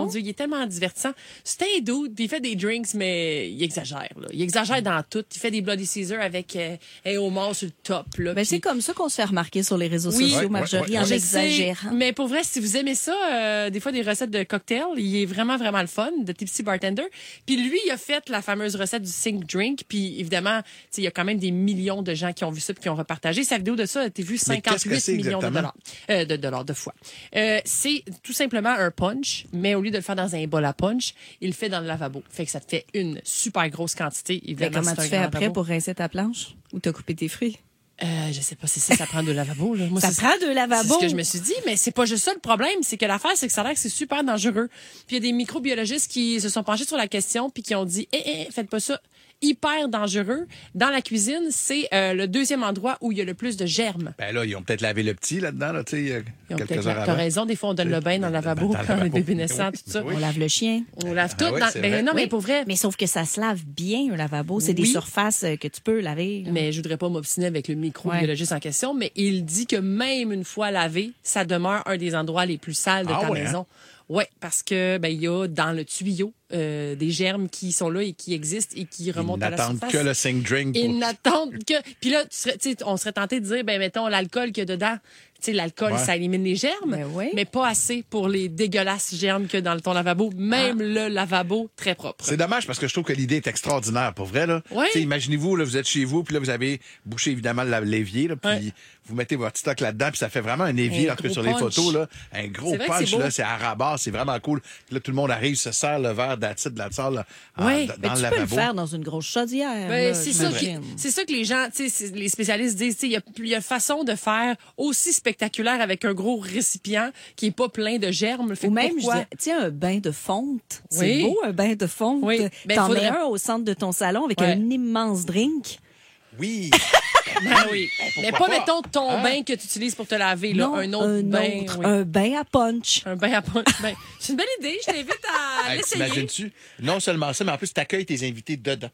Dieu, il est tellement divertissant. C'est un dude, puis il fait des drinks, mais il exagère. Là. Il exagère dans tout. Il fait des Bloody Caesar avec euh, un homard sur le top. Là, ben, puis... C'est comme ça qu'on se fait remarquer sur les réseaux oui, sociaux, ouais, Marjorie, ouais, ouais. en Je exagérant. sais, mais pour vrai, si vous aimez ça, euh, des fois des recettes de cocktails, il est vraiment, vraiment le fun, de Tipsy Bartender. Puis lui, il a fait la fameuse recette du Sink Drink. Puis évidemment, il y a quand même des millions de gens qui ont vu ça puis qui ont repartagé. Sa vidéo de ça a été vue cinquante-huit millions de dollars. Euh, de dollars, de fois. Euh, c'est tout simplement un punch, mais au lieu de le faire dans un bol à punch, il le fait dans le lavabo. Fait que ça te fait une super grosse quantité. Évidemment, comment tu fais après lavabo. pour rincer ta planche? Ou t'as coupé tes fruits? Euh, je sais pas si ça, ça prend de lavabo. Là. Moi, ça prend de lavabo. C'est ce que je me suis dit, mais c'est pas juste ça le problème. C'est que l'affaire, c'est que ça a l'air que c'est super dangereux. Puis il y a des microbiologistes qui se sont penchés sur la question puis qui ont dit, eh, eh, faites pas ça. Hyper dangereux. Dans la cuisine, c'est euh, le deuxième endroit où il y a le plus de germes. Ben là, ils ont peut-être lavé le petit là-dedans, là, tu sais, quelques heures avant. T'as raison, des fois, on donne le bain dans le lavabo quand on est bébé naissant, tout ça. Oui. On lave le chien. On lave tout. Ah oui, dans... ben, non, mais oui. pour vrai. Mais sauf que ça se lave bien, un lavabo. C'est oui. des surfaces que tu peux laver. Là. Mais je voudrais pas m'obstiner avec le microbiologiste ouais. en question, mais il dit que même une fois lavé, ça demeure un des endroits les plus sales de ah ta ouais, maison. Hein? Oui, parce que ben il y a dans le tuyau euh, des germes qui sont là et qui existent et qui remontent à la surface. Ils n'attendent que le Sink Drink. Ils n'attendent que... Puis là, tu serais, tu sais, on serait tenté de dire, ben mettons, l'alcool qu'il y a dedans. Tu sais, l'alcool, ouais. ça élimine les germes, ben oui. mais pas assez pour les dégueulasses germes qu'il y a dans ton lavabo. Même ah. le lavabo, très propre. C'est dommage parce que je trouve que l'idée est extraordinaire, pour vrai. Là. Ouais. Imaginez-vous, là, vous êtes chez vous, puis là, vous avez bouché évidemment l'évier, là, puis ouais. vous mettez votre stock là-dedans, puis ça fait vraiment un évier, un en tout cas sur les photos. Là, un gros punch, là, c'est à rabat, c'est vraiment cool. Puis là, tout le monde arrive, se sert le verre d'acide de la salle là, ouais. dans mais le tu lavabo. Tu peux le faire dans une grosse chaudière. Ben, c'est, ça qui, c'est ça que les gens, les spécialistes disent. Il y a, y a façon de faire aussi spectaculaire avec un gros récipient qui est pas plein de germes. Fait Ou même, pourquoi? je dis, tiens, un bain de fonte. C'est oui. beau, un bain de fonte. Oui. Ben, T'en faudrait... mets un au centre de ton salon avec ouais. un immense drink. Oui. Ben oui. Mais pas, pas, mettons, ton hein? bain que tu utilises pour te laver. Là. Non, un autre un bain. Autre, oui. Un bain à punch. Un bain à punch. Ben, c'est une belle idée. Je t'invite à hey, l'essayer. T'imagines-tu? Non seulement ça, mais en plus, tu accueilles tes invités dedans.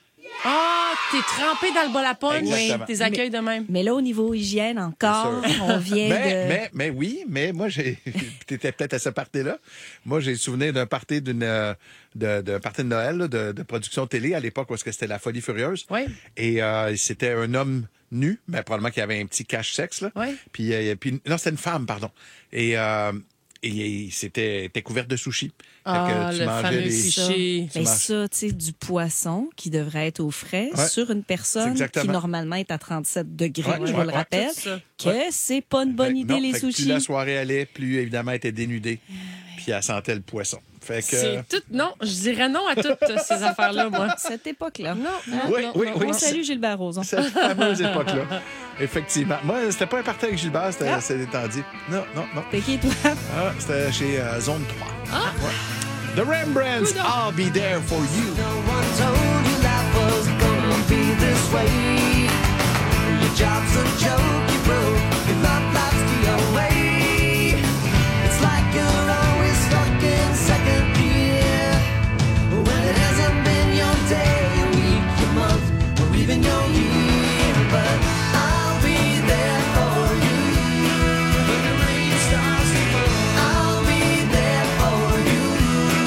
Ah, t'es trempé dans le bol à punch. Oui, tes accueils mais, de même. Mais là, au niveau hygiène, encore, on vient mais, de... Mais, mais oui, mais moi, j'ai... t'étais peut-être à ce party-là. Moi, j'ai souvenir d'un party d'une... Euh, de, de party de Noël, là, de, de production télé, à l'époque où c'était la Folie Furieuse. Oui. Et euh, c'était un homme nu, mais probablement qu'il avait un petit cache-sexe, là. Oui. Puis, euh, puis... Non, c'était une femme, pardon. Et... Euh, Et c'était couvert de sushis. Ah, tu le fameux des... sushi. Mais ça, tu sais, du poisson qui devrait être au frais ouais. sur une personne qui normalement est à trente-sept degrés, ouais, je vous ouais, le rappelle, ouais, que ouais. c'est pas une bonne fait, idée, non, les fait sushis. Plus la soirée allait, plus évidemment elle était dénudée. Puis elle sentait le poisson. Fait que... C'est tout... Non, je dirais non à toutes ces affaires-là, moi. Cette époque-là. Non, non, oui, non, oui, non, oui. On salue Gilbert Rozon. Cette fameuse époque-là. Effectivement. Moi, c'était pas un party avec Gilbert, c'était ah. étendu. Non, non, non. T'es qui, toi? Ah, c'était chez euh, Zone trois. Ah! Ouais. The Rembrandts, I'll be there for you. No one told you life was gonna be this way. Your job's a joke, you broke. Your love life's the away. It's like you're always stuck in second gear. When it hasn't been your day, your week, your month, or even your year. But I'll be there for you. When the rain starts to fall, I'll be there for you.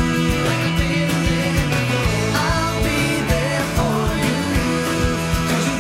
Like I've been there before. I'll be there for you. 'Cause you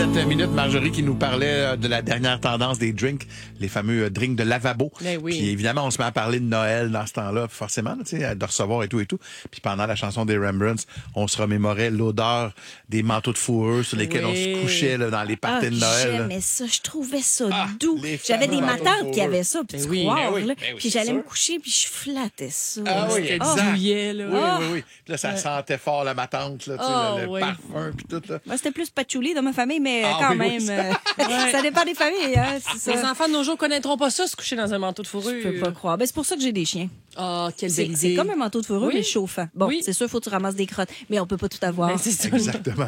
dix-sept minutes, Marjorie qui nous parlait de la dernière tendance des drinks, les fameux drinks de lavabo. Ben oui. Puis évidemment, on se met à parler de Noël dans ce temps-là, forcément, tu sais, de recevoir et tout et tout. Puis pendant la chanson des Rembrandts, on se remémorait l'odeur des manteaux de fourrure sur lesquels Oui. on se couchait là, dans les parties Ah, de Noël. là. j'aimais ça, je trouvais ça Ah, doux. les J'avais des fameux matantes manteaux qui de avaient ça, puis Ben tu oui, crois, ben oui, là. ben oui, Puis c'est j'allais sûr. me coucher, puis je flattais ça. Ah oui, C'était exact. douillet, là. Oui, Ah. oui, oui. Puis là, ça sentait fort la matante, là, tu sais, Oh, le, le oui. parfum, puis tout. Là. Moi, c'était plus patchouli dans ma famille, mais Ah quand oui, oui, même, ça- euh, ça dépend des familles, hein, c'est Les ça. enfants de nos jours connaîtront pas ça, se coucher dans un manteau de fourrure. Je peux pas croire. Ben, c'est pour ça que j'ai des chiens. Ah, quelle C'est belle c'est idée. comme un manteau de fourrure, Oui. mais chauffant. Bon, Oui. c'est sûr, il faut que tu ramasses des crottes, mais on peut pas tout avoir. Ben, c'est ça. Exactement.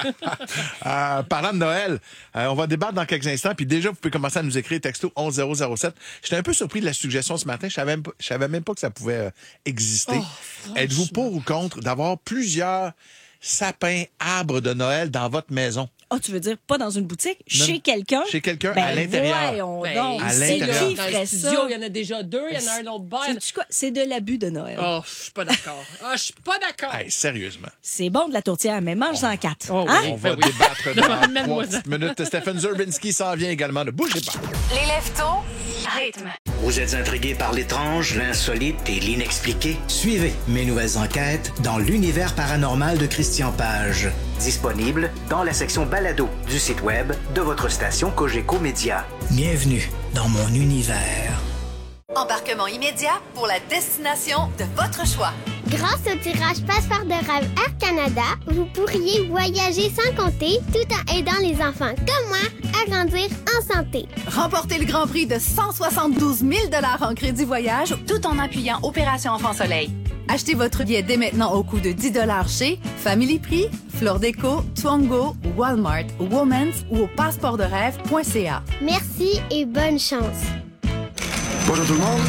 euh, parlant de Noël, euh, on va débattre dans quelques instants. Puis déjà, vous pouvez commencer à nous écrire texto onze zéro zéro sept. J'étais un peu surpris de la suggestion ce matin. Je savais même pas, je savais même pas que ça pouvait euh, exister. Oh, Êtes-vous pour ou contre d'avoir plusieurs sapins, arbres de Noël dans votre maison? Ah, tu veux dire pas dans une boutique, Non. chez quelqu'un? Chez quelqu'un, Ben, à l'intérieur. voyons Ben, donc. à C'est l'intérieur. qui Dans ferait le studio, ça? il y en a déjà deux, il y en a un autre bar. Sais-tu quoi? C'est de l'abus de Noël. Oh, je suis pas d'accord. Ah, je suis pas d'accord. Hey, sérieusement. C'est bon de la tourtière, mais mange-en quatre. Oh, Hein? On va Ben oui. débattre dans Mets-moi trois ça. petites minutes. Stephen Zurbinski s'en vient également. Ne bougez pas. Les lève-tôt, rythme. Vous êtes intrigué par l'étrange, l'insolite et l'inexpliqué? Suivez mes nouvelles enquêtes dans l'univers paranormal de Christian Page. Disponible dans la section balado du site web de votre station Cogeco Média. Bienvenue dans mon univers. Embarquement immédiat pour la destination de votre choix. Grâce au tirage Passeport de rêve Air Canada, vous pourriez voyager sans compter tout en aidant les enfants comme moi à grandir en santé. Remportez le grand prix de cent soixante-douze mille dollars en crédit voyage tout en appuyant Opération Enfant Soleil. Achetez votre billet dès maintenant au coût de dix dollars chez Family Prix, Fleur Déco, Twango, Walmart, Women's ou au passeport de rêve point c a. Merci et bonne chance. Bonjour tout le monde.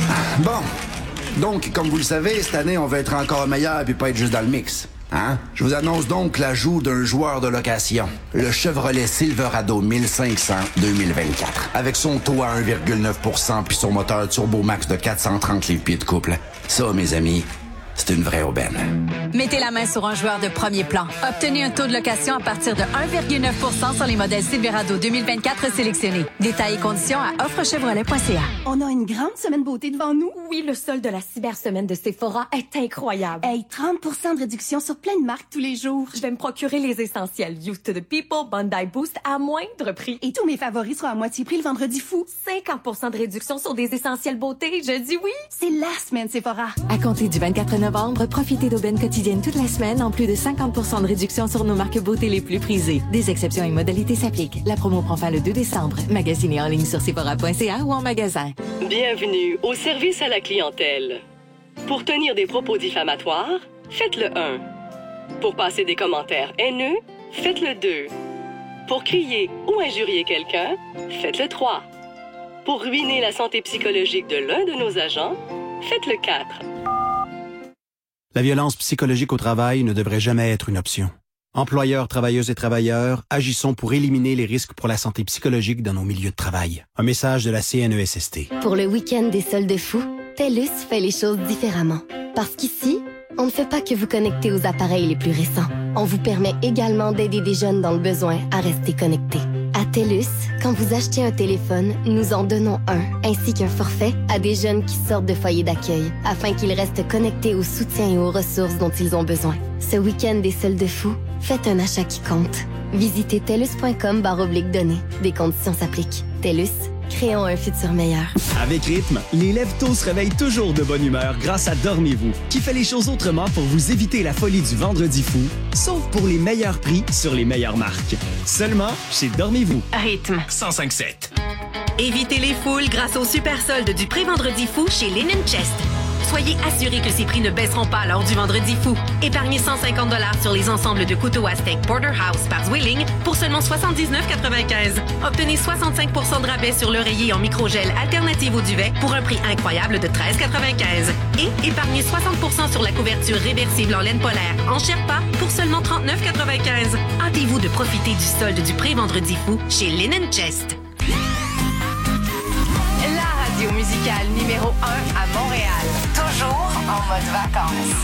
Bon, donc, comme vous le savez, cette année, on va être encore meilleur puis pas être juste dans le mix. Hein? Je vous annonce donc l'ajout d'un joueur de location, le Chevrolet Silverado mille cinq cents deux mille vingt-quatre. Avec son taux à un virgule neuf pour cent puis son moteur Turbo Max de quatre cent trente livres-pieds de couple. Ça, mes amis, c'est une vraie aubaine. Mettez la main sur un joueur de premier plan. Obtenez un taux de location à partir de un virgule neuf pour cent sur les modèles Silverado deux mille vingt-quatre sélectionnés. Détails et conditions à offre chevrolet point c a. On a une grande semaine beauté devant nous. Oui, le solde de la cybersemaine de Sephora est incroyable. Hey, trente pour cent de réduction sur plein de marques tous les jours. Je vais me procurer les essentiels Youth to the People, Bondi Boost à moindre prix. Et tous mes favoris seront à moitié prix le vendredi fou. cinquante pour cent de réduction sur des essentiels beauté. Je dis oui. C'est la semaine Sephora. À compter du vingt-quatre novembre, profitez d'aubaines quotidiennes toute la semaine en plus de cinquante pour cent de réduction sur nos marques beauté les plus prisées. Des exceptions et modalités s'appliquent. La promo prend fin le deux décembre. Magasinez en ligne sur sephora point c a ou en magasin. Bienvenue au service à la clientèle. Pour tenir des propos diffamatoires, faites le un. Pour passer des commentaires haineux, faites le deux. Pour crier ou injurier quelqu'un, faites le trois. Pour ruiner la santé psychologique de l'un de nos agents, faites le quatre. La violence psychologique au travail ne devrait jamais être une option. Employeurs, travailleuses et travailleurs, agissons pour éliminer les risques pour la santé psychologique dans nos milieux de travail. Un message de la C N E S S T. Pour le week-end des soldes fous, TELUS fait les choses différemment. Parce qu'ici, on ne fait pas que vous connecter aux appareils les plus récents. On vous permet également d'aider des jeunes dans le besoin à rester connectés. À TELUS, quand vous achetez un téléphone, nous en donnons un, ainsi qu'un forfait à des jeunes qui sortent de foyers d'accueil, afin qu'ils restent connectés au soutien et aux ressources dont ils ont besoin. Ce week-end des soldes fous, faites un achat qui compte. Visitez telus point com barre oblique données. Des conditions s'appliquent. TELUS, créons un futur meilleur. Avec Rythme, les lève-tôt se réveillent toujours de bonne humeur grâce à Dormez-vous, qui fait les choses autrement pour vous éviter la folie du vendredi fou, sauf pour les meilleurs prix sur les meilleures marques. Seulement chez Dormez-vous. Rythme cent cinq sept. Évitez les foules grâce au super solde du pré-vendredi fou chez Linen Chest. Soyez assurés que ces prix ne baisseront pas lors du vendredi fou. Épargnez cent cinquante dollars sur les ensembles de couteaux à steak Porterhouse par Zwilling pour seulement soixante-dix-neuf quatre-vingt-quinze. Obtenez soixante-cinq pour cent de rabais sur l'oreiller en microgel alternative au duvet pour un prix incroyable de treize quatre-vingt-quinze. Et épargnez soixante pour cent sur la couverture réversible en laine polaire en Sherpa pour seulement trente-neuf quatre-vingt-quinze. Hâtez-vous de profiter du solde du pré-vendredi fou chez Linen Chest. La radio musicale numéro un à Montréal. Toujours en mode vacances.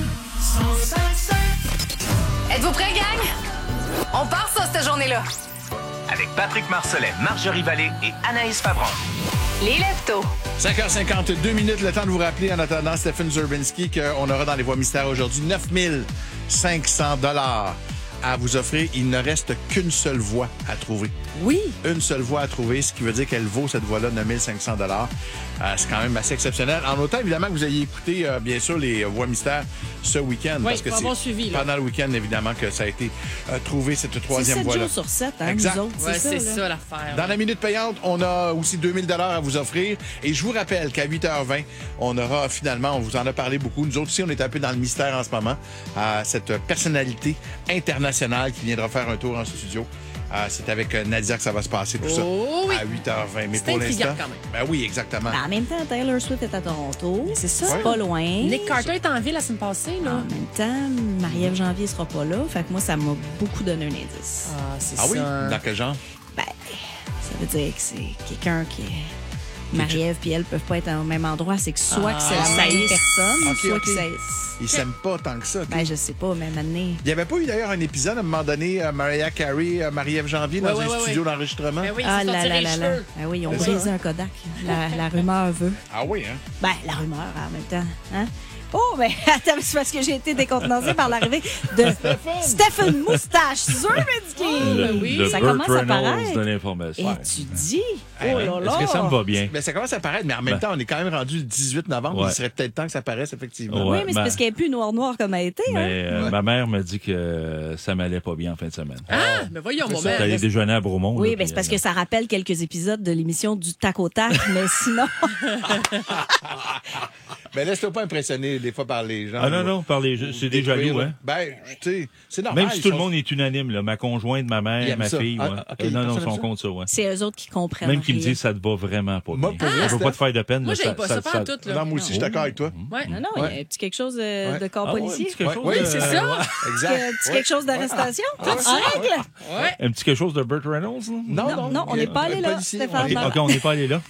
Êtes-vous prêts, gang? On part ça, cette journée-là. avec Patrick Marcelet, Marjorie Vallée et Anaïs Favron. Les Leftos. cinq heures cinquante-deux minutes, le temps de vous rappeler en attendant Stephen Zurbinski qu'on aura dans les voies mystères aujourd'hui neuf mille cinq cents dollars à vous offrir. Il ne reste qu'une seule voie à trouver. Oui. Une seule voie à trouver, ce qui veut dire qu'elle vaut cette voie-là neuf mille cinq cents dollars. Euh, c'est quand même assez exceptionnel. En autant, évidemment, que vous ayez écouté, euh, bien sûr, les voies mystères ce week-end. Oui, parce que faut c'est avoir suivi, là. pendant le week-end, évidemment, que ça a été euh, trouvé, cette troisième C'est sept voie-là. jours sur sept, hein, Exact. nous autres. Ouais, c'est c'est ça, ça, là. l'affaire. Dans la minute payante, on a aussi deux mille dollars à vous offrir. Et je vous rappelle qu'à huit heures vingt, on aura finalement, on vous en a parlé beaucoup. Nous autres aussi, on est un peu dans le mystère en ce moment. À cette personnalité internationale qui viendra faire un tour en studio. Euh, c'est avec euh, Nadia que ça va se passer, tout ça. Oh oui. À huit heures vingt. Mais C'est pour intriguant l'instant. quand même. Ben oui, exactement. Ben, en même temps, Taylor Swift est à Toronto. C'est ça. C'est Ouais. pas loin. Nick Carter est en ville la semaine passée, là. En même temps, Marie-Ève Janvier sera pas là. Fait que moi, ça m'a beaucoup donné un indice. Ah, c'est Ah oui? ça. Dans quel genre? Ben, ça veut dire que c'est quelqu'un qui est... Marie-Ève puis elle peuvent pas être au même endroit. C'est que soit Ah. que c'est la Ah. même personne, Ok, soit ok. que c'est... Ils s'aiment pas tant que ça. ok. Ben, je sais pas, même année. Il n'y avait pas eu d'ailleurs un épisode à un moment donné, euh, Mariah Carey, euh, Marie-Ève Janvier, dans Ouais, un ouais, ouais, studio ouais. d'enregistrement? Ben oui, Ah c'est là sorti là les là là. cheveux. Ben oui, ils ont C'est brisé un Kodak. La, la rumeur veut. Ah oui, hein? Ben, la rumeur en même temps. Hein? Oh, ben, attends, c'est parce que j'ai été décontenancée par l'arrivée de Stephen Moustache Zurbinski. Le, Oui, le ça Burt commence à Reynolds paraître. de l'information. Et tu dis, oh Hey, là là. Est-ce que ça me va bien? Ben, ça commence à paraître, mais en même Ben. temps, on est quand même rendu le dix-huit novembre. Ouais. Il serait peut-être temps que ça paraisse, effectivement. Ouais. Oui, mais c'est ben- parce qu'elle n'est plus noire-noire comme elle était. Hein? Mais euh, Ouais. ma mère me dit que ça m'allait pas bien en fin de semaine. Ah, mais voyons, mon ça. mère. T'allais déjeuner à Bromont. Oui, là, ben, puis, c'est parce euh, que ça rappelle quelques épisodes de l'émission du tac au tac, mais sinon. Mais laisse-toi pas impressionner des fois par les gens. Ah non, ou- non, par les ou c'est des détruire, jaloux, là. hein? Ben, tu sais, c'est normal. Même si ils tout le sont- monde est unanime, là, ma conjointe, ma Ils mère, aiment ma ça. fille, Ah, ouais. ok, Euh, non, non, personne ils sont aime ça? contre ça, ouais. C'est eux autres qui comprennent. Même qu'ils me rien. disent ça te va vraiment pas Moi, bien. pour vrai, Je veux Steph. pas te faire de peine. Moi, là, j'aime pas ça, pas en tout, là. Non, moi aussi, je suis d'accord avec toi. Ouais, non, non, il y a un petit quelque chose de, Ouais. de corps Ah ouais, policier. un petit quelque Ouais, chose oui, de- c'est ça. Ouais, exact. Un petit Ouais. quelque chose d'arrestation. Ouais. Tout en règle. Ouais. Un petit quelque chose de Burt Reynolds, là? Non, Non, non, non, on n'est pas allé un là, policier, Stéphane. on est- Ok, ok, on n'est pas allé là.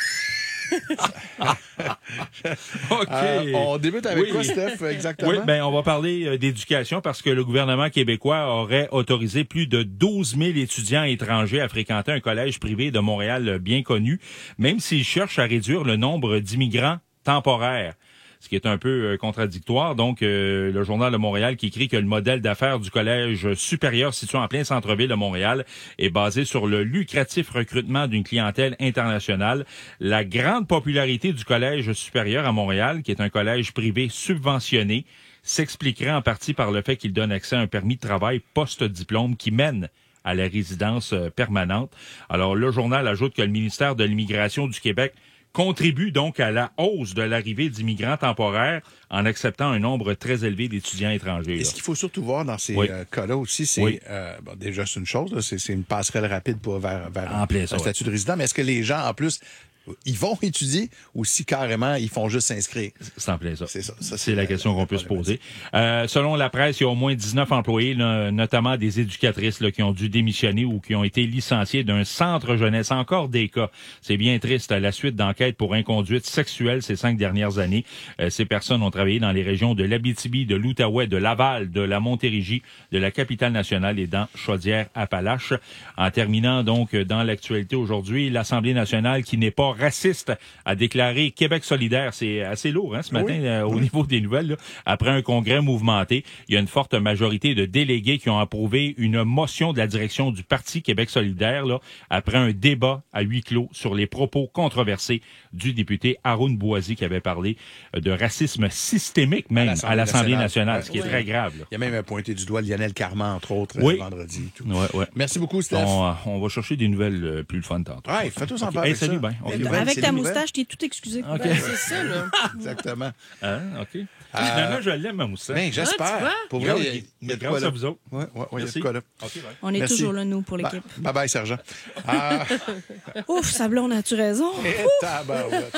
OK. Euh, on débute avec Oui. quoi, Steph, exactement? Oui, ben on va parler euh, d'éducation parce que le gouvernement québécois aurait autorisé plus de douze mille étudiants étrangers à fréquenter un collège privé de Montréal euh, bien connu, même s'ils cherchent à réduire le nombre d'immigrants temporaires. Ce qui est un peu euh, contradictoire. Donc, euh, le Journal de Montréal qui écrit que le modèle d'affaires du collège supérieur situé en plein centre-ville de Montréal est basé sur le lucratif recrutement d'une clientèle internationale. La grande popularité du collège supérieur à Montréal, qui est un collège privé subventionné, s'expliquerait en partie par le fait qu'il donne accès à un permis de travail post-diplôme qui mène à la résidence euh, permanente. Alors, le journal ajoute que le ministère de l'Immigration du Québec contribue donc à la hausse de l'arrivée d'immigrants temporaires en acceptant un nombre très élevé d'étudiants étrangers. Et là. ce qu'il faut surtout voir dans ces Oui. euh, cas-là aussi, c'est Oui. euh, bon, déjà c'est une chose, là, c'est c'est une passerelle rapide pour vers, vers En un, plein un ça, ouais. statut de résident. Mais est-ce que les gens, en plus, ils vont étudier ou si carrément ils font juste s'inscrire? C'est en plein ça. C'est ça. ça, C'est la question qu'on peut se poser. Euh, selon la presse, il y a au moins dix-neuf employés, là, notamment des éducatrices là, qui ont dû démissionner ou qui ont été licenciés d'un centre jeunesse. Encore des cas. C'est bien triste. À la suite d'enquêtes pour inconduite sexuelle ces cinq dernières années, euh, ces personnes ont travaillé dans les régions de l'Abitibi, de l'Outaouais, de Laval, de la Montérégie, de la Capitale-Nationale et dans Chaudière-Appalaches. En terminant donc dans l'actualité aujourd'hui, l'Assemblée nationale qui n'est pas raciste a déclaré Québec solidaire. C'est assez lourd hein, ce matin Oui. euh, au Oui. niveau des nouvelles. Là. Après un congrès mouvementé, il y a une forte majorité de délégués qui ont approuvé une motion de la direction du Parti Québec solidaire là, après un débat à huis clos sur les propos controversés du député Haroun Boisy qui avait parlé euh, de racisme systémique même à l'Assemblée nationale, ce qui est Ouais. très grave. Là. Il y a même pointé du doigt Lionel Carman, entre autres, Oui. euh, vendredi. et tout. Ouais, ouais. Merci beaucoup, Steph. On, euh, on va chercher des nouvelles euh, plus le fun tantôt. Ouais, fais-toi en Ok. part Hey, avec salut, ça. ben. Ok, Les bye. nouvelles, Avec c'est ta les nouvelles. moustache, t'es tout excusé. OK. Ben, c'est ça, là. Exactement. Hein? OK. Finalement, je l'aime, ma moustache. Ben, Ah, tu j'espère. vois? Pour vrai, Grâce- il y a- il y a de grâce quoi là. à vous autres. Ouais, ouais, ouais, il y a Merci. de quoi là. OK, bye. On est Merci. toujours là, nous, pour l'équipe. Bye bye, sergent. Ah, Ouf, Sablon, as-tu raison? et tabarouette.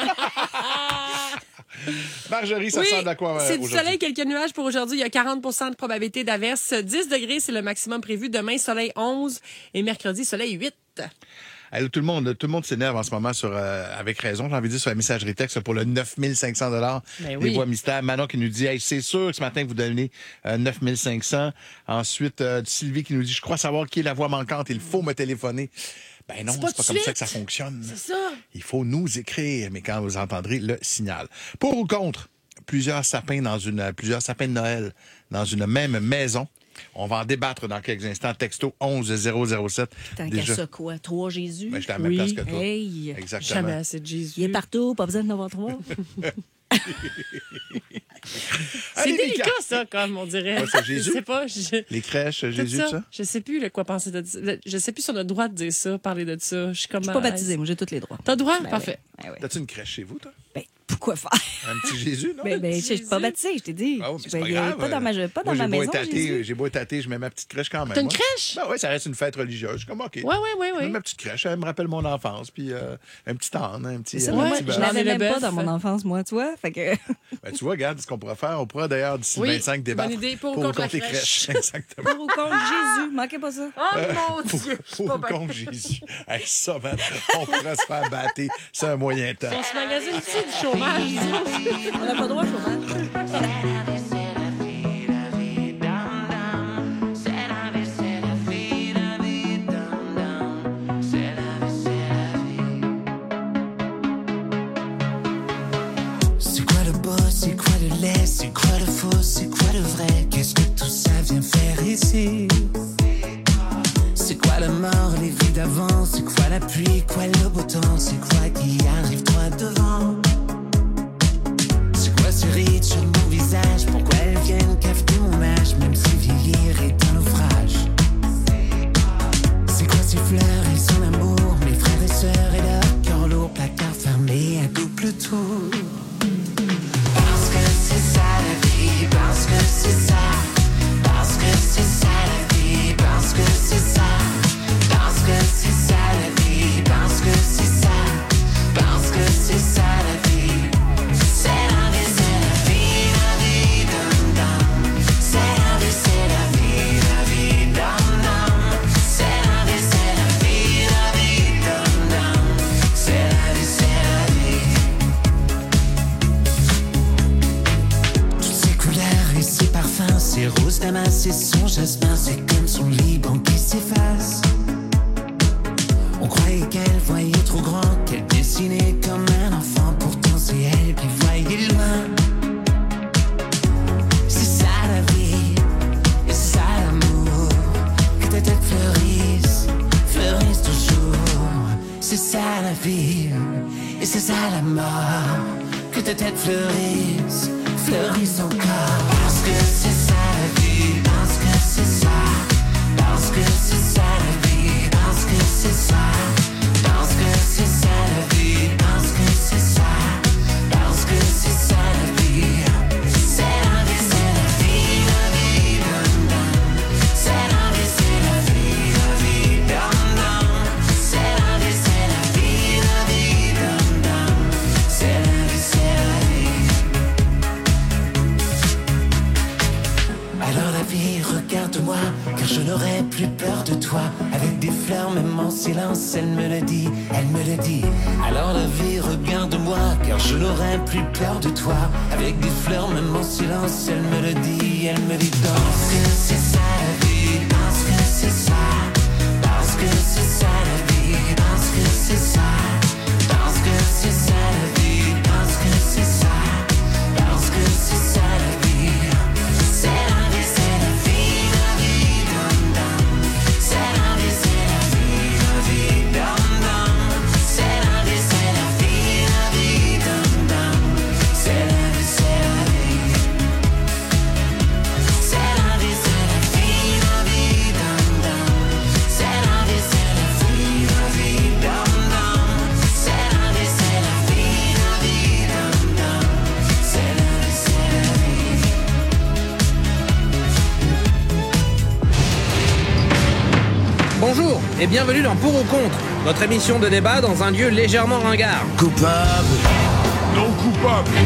Marjorie, ça Oui, ressemble à quoi euh, c'est du aujourd'hui? soleil, quelques nuages pour aujourd'hui. Il y a quarante pour cent de probabilité d'averse. dix degrés, c'est le maximum prévu. Demain, soleil onze. Et mercredi, soleil huit. Alors, tout le monde, tout le monde s'énerve en ce moment sur, euh, avec raison, j'ai envie de dire, sur la messagerie texte pour le neuf mille cinq cents dollars Ben des oui. voix mystères. Manon qui nous dit, hey, c'est sûr que ce matin, vous donnez euh, neuf mille cinq cents. Ensuite, euh, Sylvie qui nous dit, je crois savoir qui est la voix manquante, il faut me téléphoner. Ben non, C'est c'est pas pas, tout de comme ça suite. que ça fonctionne. C'est ça. Il faut nous écrire, mais quand vous entendrez le signal. Pour ou contre, plusieurs sapins dans une, plusieurs sapins de Noël dans une même maison. On va en débattre dans quelques instants. Texto onze zéro zéro sept. Tant qu'à ça, quoi? Trois Jésus? Ben, j'étais à la même place que toi. Hey. Exactement. Jamais assez de Jésus. Il est partout, pas besoin d'en avoir trois. C'est Allez, délicat, Mika. ça, comme on dirait. Ouais, c'est Jésus? Je sais pas. Je... Les crèches, Tout Jésus, ça. ça? Je sais plus le quoi penser de ça. Je sais plus si on a le droit de dire ça, parler de ça. Je suis comme. Je suis pas baptisée, moi, j'ai tous les droits. T'as le droit? Ben Parfait. oui. Ben oui. T'as-tu une crèche chez vous, toi? Ben, pourquoi faire? Un petit Jésus, non? Ben, ben, je suis pas baptisée, je t'ai dit. Ah oui, mais Je- c'est pas ben, grave. Pas dans ma, pas dans Moi, ma j'ai beau maison, être athée, Jésus. j'ai beau être athée, je mets ma petite crèche quand même. T'as une moi. crèche? Ben oui, ça reste une fête religieuse. Je suis comme, OK. Ouais, ouais, ouais, Je ouais. mets ma petite crèche, elle me rappelle mon enfance, puis euh, un petit âne, un petit... Ça, un moi, petit je bœuf. l'avais le même pas bœuf. dans mon enfance, moi, tu vois. Fait que... Ben, tu vois, regarde ce qu'on pourrait faire. On pourrait d'ailleurs, d'ici Oui, le vingt-cinq, débattre bonne idée, pour ou contre la les crèche. crèches. Exactement. Pour ou contre Jésus, manquez pas ça. Oh Euh, mon pour, Dieu! je suis pour pas ou contre Jésus. Hey, ça, man, on pourrait se faire battre. C'est un moyen temps. On se magasine-tu du chômage? On n'a pas le droit au chômage. C'est quoi le beau, c'est quoi le laid, c'est quoi le faux, c'est quoi le vrai? Qu'est-ce que tout ça vient faire ici? C'est quoi la mort, les vies d'avant? C'est quoi la pluie, quoi le beau temps? C'est quoi qui arrive droit devant? C'est quoi ces rides sur mon visage? Pourquoi elles viennent cafeter mon âge? Même si vieillir est un naufrage. C'est quoi ces fleurs et son amour? Mes frères et sœurs et leur cœur lourd, placard fermé à double tour. Parce que c'est ça la vie, parce que c'est ça, parce que c'est ça la vie, parce que c'est ça, parce que c'est ça la vie, parce que c'est ça, parce que c'est ça la vie. C'est la vie, c'est la vie, la vie, dum dum. C'est la vie, c'est la vie, la vie, dum dum. C'est la vie, c'est la vie, la vie, dum dum. C'est la vie, c'est la vie. Toutes ces couleurs et ces parfums, ces roses damas et son jasmin, c'est comme son Liban qui s'efface. On croyait qu'elle voyait trop grand, qu'elle dessinait comme un enfant, pourtant c'est elle qui voyait loin. C'est ça la vie, et c'est ça l'amour, que ta tête fleurisse, fleurisse toujours. C'est ça la vie, et c'est ça la mort, que ta tête fleurisse, fleurisse encore. Parce que c'est ça la vie, parce que c'est ça, parce que c'est ça la vie, parce que c'est ça, parce que c'est ça la vie, parce que c'est ça, parce que c'est ça la vie. C'est la vie, c'est la vie, la vie, dum dum. C'est la vie, c'est la vie, la vie, dum dum. C'est la vie, c'est la vie, la vie, dum dum. C'est la vie, c'est la vie. Alors la vie, regarde-moi, car je n'aurai plus peur de toi. Avec des fleurs, même en silence, elle me le dit, elle me le dit. Alors la vie, regarde-moi, car je n'aurai plus peur de toi. Avec des fleurs, même en silence, elle me le dit, elle me dit. Parce que c'est ça la vie, parce que c'est ça, parce que c'est ça la vie, parce que c'est ça, parce que c'est ça la vie, parce que c'est ça, parce que c'est ça la vie. C'est la vie, c'est la vie, la vie, dum dum. C'est la vie, c'est la vie, la vie, dum dum. C'est la vie, c'est la vie, la vie, dum dum. C'est la vie, c'est la vie. C'est la vie, c'est la vie, la vie, dum dum. C'est la vie, c'est la vie, la vie, dum dum. C'est la vie, c'est la vie, la vie, dum dum. C'est la vie, c'est la vie. Bonjour et bienvenue dans Pour ou Contre, notre émission de débat dans un lieu légèrement ringard. Coupable. Non coupable.